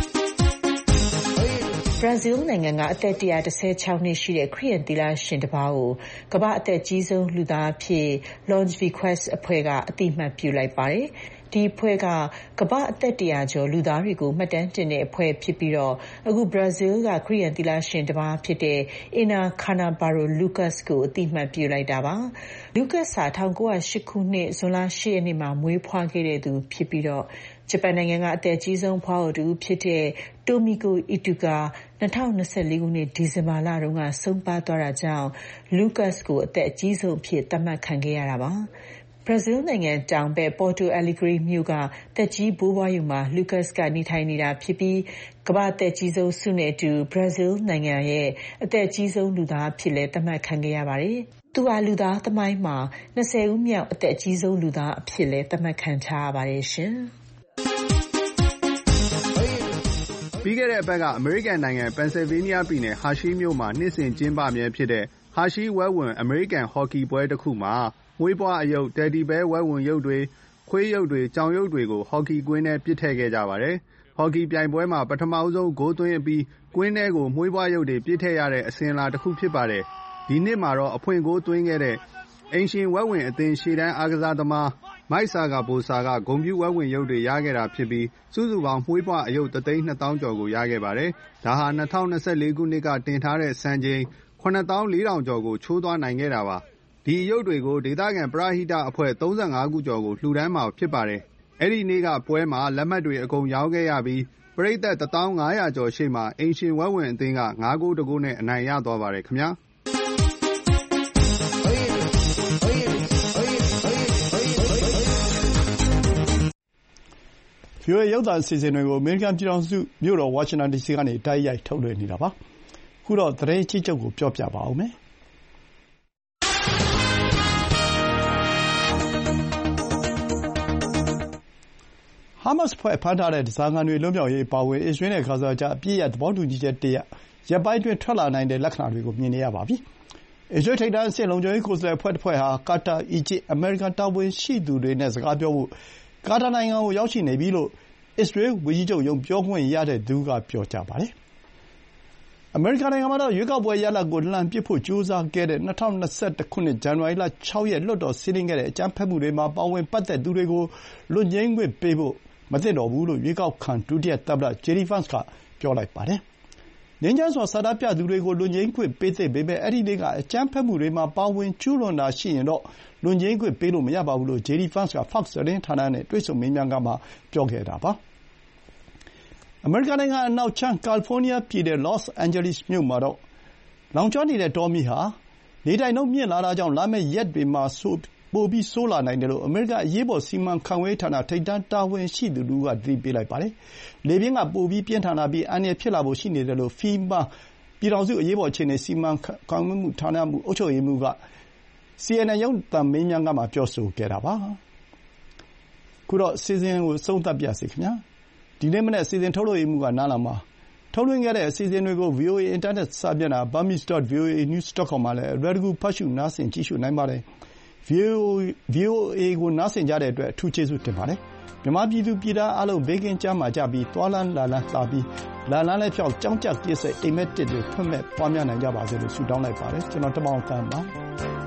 ဘရာဇီးနိုင်ငံကအသက်၁၁၆နှစ်ရှိတဲ့ခရစ်ယာန်သီလရှင်တစ်ပါးကိုကမ္ဘာအသက်ကြီးဆုံးလူသားအဖြစ် Longeviquest အဖွဲ့ကအသိအမှတ်ပြုလိုက်ပါတယ်။ဒီအဖွဲ့ကကမ္ဘာအသက်တရာကျော်လူသားတွေကိုမှတ်တမ်းတင်တဲ့အဖွဲ့ဖြစ်ပြီးတော့အခုဘရာဇီးကခရစ်ယာန်သီလရှင်တစ်ပါးဖြစ်တဲ့ Ina Canavaro Lucas ကိုအသိအမှတ်ပြုလိုက်တာပါ။ Lucas ဟာ၁၉၀၈ခုနှစ်ဇွန်လ၈ရက်နေ့မှာမွေးဖွားခဲ့တဲ့သူဖြစ်ပြီးတော့ဂျပန်နိုင်ငံကအသက်ကြီးဆုံးဖွားအိုတူဖြစ်တဲ့ Tomiko Ituka ၂၀၂၄ခုနှစ်ဒီဇင်ဘာလတုန်းကဆုံးပါးသွားတာကြောင့် Lucas ကိုအသက်အကြီးဆုံးအဖြစ်သတ်မှတ်ခံခဲ့ရတာပါ။ဘရာဇီးနိုင်ငံတောင်ဘက် Porto Alegre မြို့ကသက်ကြီးဘိုးဘွားရုံမှာ Lucas ကနေထိုင်နေတာဖြစ်ပြီးကမ္ဘာအသက်ကြီးဆုံးဆုနဲ့အတူဘရာဇီးနိုင်ငံရဲ့အသက်ကြီးဆုံးလူသားအဖြစ်လည်းသတ်မှတ်ခံခဲ့ရပါတယ်။သူဟာလူသားသမိုင်းမှာ၂၀ဦးမြောက်အသက်ကြီးဆုံးလူသားအဖြစ်လည်းသတ်မှတ်ခံထားရပါတယ်ရှင်။ပြီးခဲ့တဲ့အပတ်ကအမေရိကန်နိုင်ငံပန်ဆယ်ဗေးနီးယားပြည်နယ်ဟာရှီမြို့မှာနှစ်စဉ်ကျင်းပမြဲဖြစ်တဲ့ဟာရှီဝဲဝင်အမေရိကန်ဟော်ကီပွဲတစ်ခုမှာမွေးဖွားအရုပ်တယ်ဒီဘဲဝဲဝင်ရုပ်တွေခွေးရုပ်တွေကြောင်ရုပ်တွေကိုဟော်ကီကွင်းထဲပစ်ထည့်ခဲ့ကြပါတယ်။ဟော်ကီပြိုင်ပွဲမှာပထမဆုံးဂိုးသွင်းအပြီးကွင်းထဲကိုမွေးဖွားရုပ်တွေပစ်ထည့်ရတဲ့အစဉ်အလာတစ်ခုဖြစ်ပါတယ်။ဒီနှစ်မှာတော့အဖွင့်ဂိုးသွင်းခဲ့တဲ့အိမ်ရှင်ဝဲဝင်အသင်းရှေ့တန်းအားကစားသမားမိုက်ဆာဂါဘိုဆာကဂုဏ်ပြုဝဲဝင်ရုပ်တွေရခဲ့တာဖြစ်ပြီးစုစုပေါင်းမွေးဖွားအရုပ်တစ်သိန်းနှစ်သောင်းကျော်ကိုရခဲ့ပါတယ်။ဒါဟာ၂၀၂၄ခုနှစ်ကတင်ထားတဲ့စံချိန်ခုနှစ်သောင်းလေးထောင်ကျော်ကိုချိုးသွားနိုင်ခဲ့တာပါ။ဒီရုပ်တွေကိုဒေသခံပရဟိတအဖွဲ့၃၅ခုကျော်ကိုလှူဒန်းမှာဖြစ်ပါတယ်။အဲ့ဒီနေ့ကပွဲမှာလက်မှတ်တွေအကုန်ရောင်းခဲ့ရပြီးပရိသတ်တစ်သောင်းငါးရာကျော်ရှေ့မှာအိမ်ရှင်ဝဲဝင်အသင်းကငါးဂိုးတစ်ဂိုးနဲ့အနိုင်ရသွားပါတယ်ခင်ဗျာ။ဗွီအိုအေ ရုပ်သံအစီအစဉ်တွေကိုအမေရိကန်ပြည်ထောင်စုမြို့တော်ဝါရှင်တန်ဒီစီကနေတိုက်ရိုက်ထုတ်လွှင့်နေတာပါ။ခုတော့သတင်းအကျဉ်းချုပ်ကိုပြောပြပါဦးမယ်။ဟာမတ်စ်အဖွဲ့ဖမ်းထားတဲ့ဓားစာခံတွေလွတ်မြောက်ရေးအပါအဝင်အစ္စရေးနဲ့ဂါဇာကြားအပစ်ရပ်သဘောတူညီချက်တရပ်ရက်ပိုင်းအတွင်းထွက်လာနိုင်တဲ့လက္ခဏာတွေကိုမြင်နေရပါပြီ။အစ္စရေးထိပ်တန်းအဆင့်လုံခြုံရေးကိုယ်စားလှယ်အဖွဲ့တစ်ဖွဲ့ဟာကာတာ၊အီဂျစ်၊အမေရိကန်တာဝန်ရှိသူတွေနဲ့စကားပြောဖို့ကာတာနိုင်ငံကိုရောက်ရှိနေပြီလို့အစ္စရေးဝန်ကြီးချုပ်ရုံးပြောခွင့်ရသူကပြောကြားပါတယ်။အမေရိကန်နိုင်ငံမှာတော့ရွေးကောက်ပွဲရလဒ်ကိုလှန်ပစ်ဖို့ကြိုးစားခဲ့တဲ့၂၀၂၁ခုနှစ်ဇန်နဝါရီလ၆ရက်လွှတ်တော်စီးနင်းခဲ့တဲ့အကြမ်းဖက်မှုတွေမှာပါဝင်ပတ်သက်သူတွေကိုလွတ်ငြိမ်းခွင့်ပေးဖို့မသင့်တော်ဘူးလို့ရွေးကောက်ခံဒုတိယသမ္မတ ဂျေဒီ ဗန့်စ်ကပြောလိုက်ပါတယ်။ငြိမ်းချမ်းစွာဆန္ဒပြသူတွေကိုလွတ်ငြိမ်းခွင့်ပေးသင့်ပေမဲ့အဲဒီနေ့ကအကြမ်းဖက်မှုတွေမှာပါဝင်ကျူးလွန်တာရှိရင်တော့လွတ်ငြိမ်းခွင့်ပေးလို့မရပါဘူးလို့ဂျေဒီ ဗန့်စ်က Fox သတင်းဌာနနဲ့တွေ့ဆုံမေးမြန်းခန်းမှာပြောခဲ့တာပါ။အမေရိကန်နိုင်ငံအနောက်ခြမ်းကယ်လီဖိုးနီးယားပြည်နယ်လော့စ်အန်ဂျလိစ်မြို့မှာတော့လောင်ကျွမ်းနေတဲ့တောမီးဟာနေထိုင်နှုန်းမြင့်လာတာကြောင့်လာမယ့်ရက်တွေမှာပိုပြီးဆိုးလာနိုင်တယ်လို့အမေရိကန်အရေးပေါ်စီမံခန့်ခွဲရေးဌာနထိပ်တန်းတာဝန်ရှိသူတဦးကသတိပေးလိုက်ပါတယ်။လေပြင်းကပိုပြီးပြင်းထန်လာပြီးအန္တရာယ်ဖြစ်လာဖို့ရှိနေတယ်လို့ FEMA ပြည်ထောင်စုအရေးပေါ်အခြေအနေစီမံခန့်ခွဲမှုဌာနမှအုပ်ချုပ်ရေးမှူးက စီအန်အန် ရုပ်သံမေးမြန်းခန်းမှာပြောဆိုခဲ့တာပါ။ခုတော့စီစဉ်ကိုဆုံးသတ်ပြစေခင်ဗျာ။ဒီနေ့မနေ့စီစဉ်ထုတ်လွှင့်ရေးမှူးကနားလာမှာထုတ်လွှင့်ခဲ့တဲ့အစီအစဉ်တွေကို ဗွီအိုအေ အင်တာနက်စာမျက်နှာ burmese dot v o a news dot com မှာလည်းအလွယ်တကူဖတ်ရှုနားဆင်ကြည့်ရှုနိုင်ပါတယ်။ ဗွီအိုအေကိုနားဆင်ကြတဲ့အတွက်အထူးကျေးဇူးတင်ပါတယ်။မြန်မာပြည်သူပြည်သားအားလုံးဘေးကင်းကျန်းမာကြပြီးသွားလန်းလာလန်းသာပြီးလာလန်းလည်းဖြောက်ကြောင်းကြပ်ပြည့်စုံအိမ်မက်တစ်တွေဖွင့်မဲ့ပွားများနိုင်ကြပါစေလို့ဆုတောင်းလိုက်ပါတယ်။ကျွန်တော်တမောင်သန်းပါ။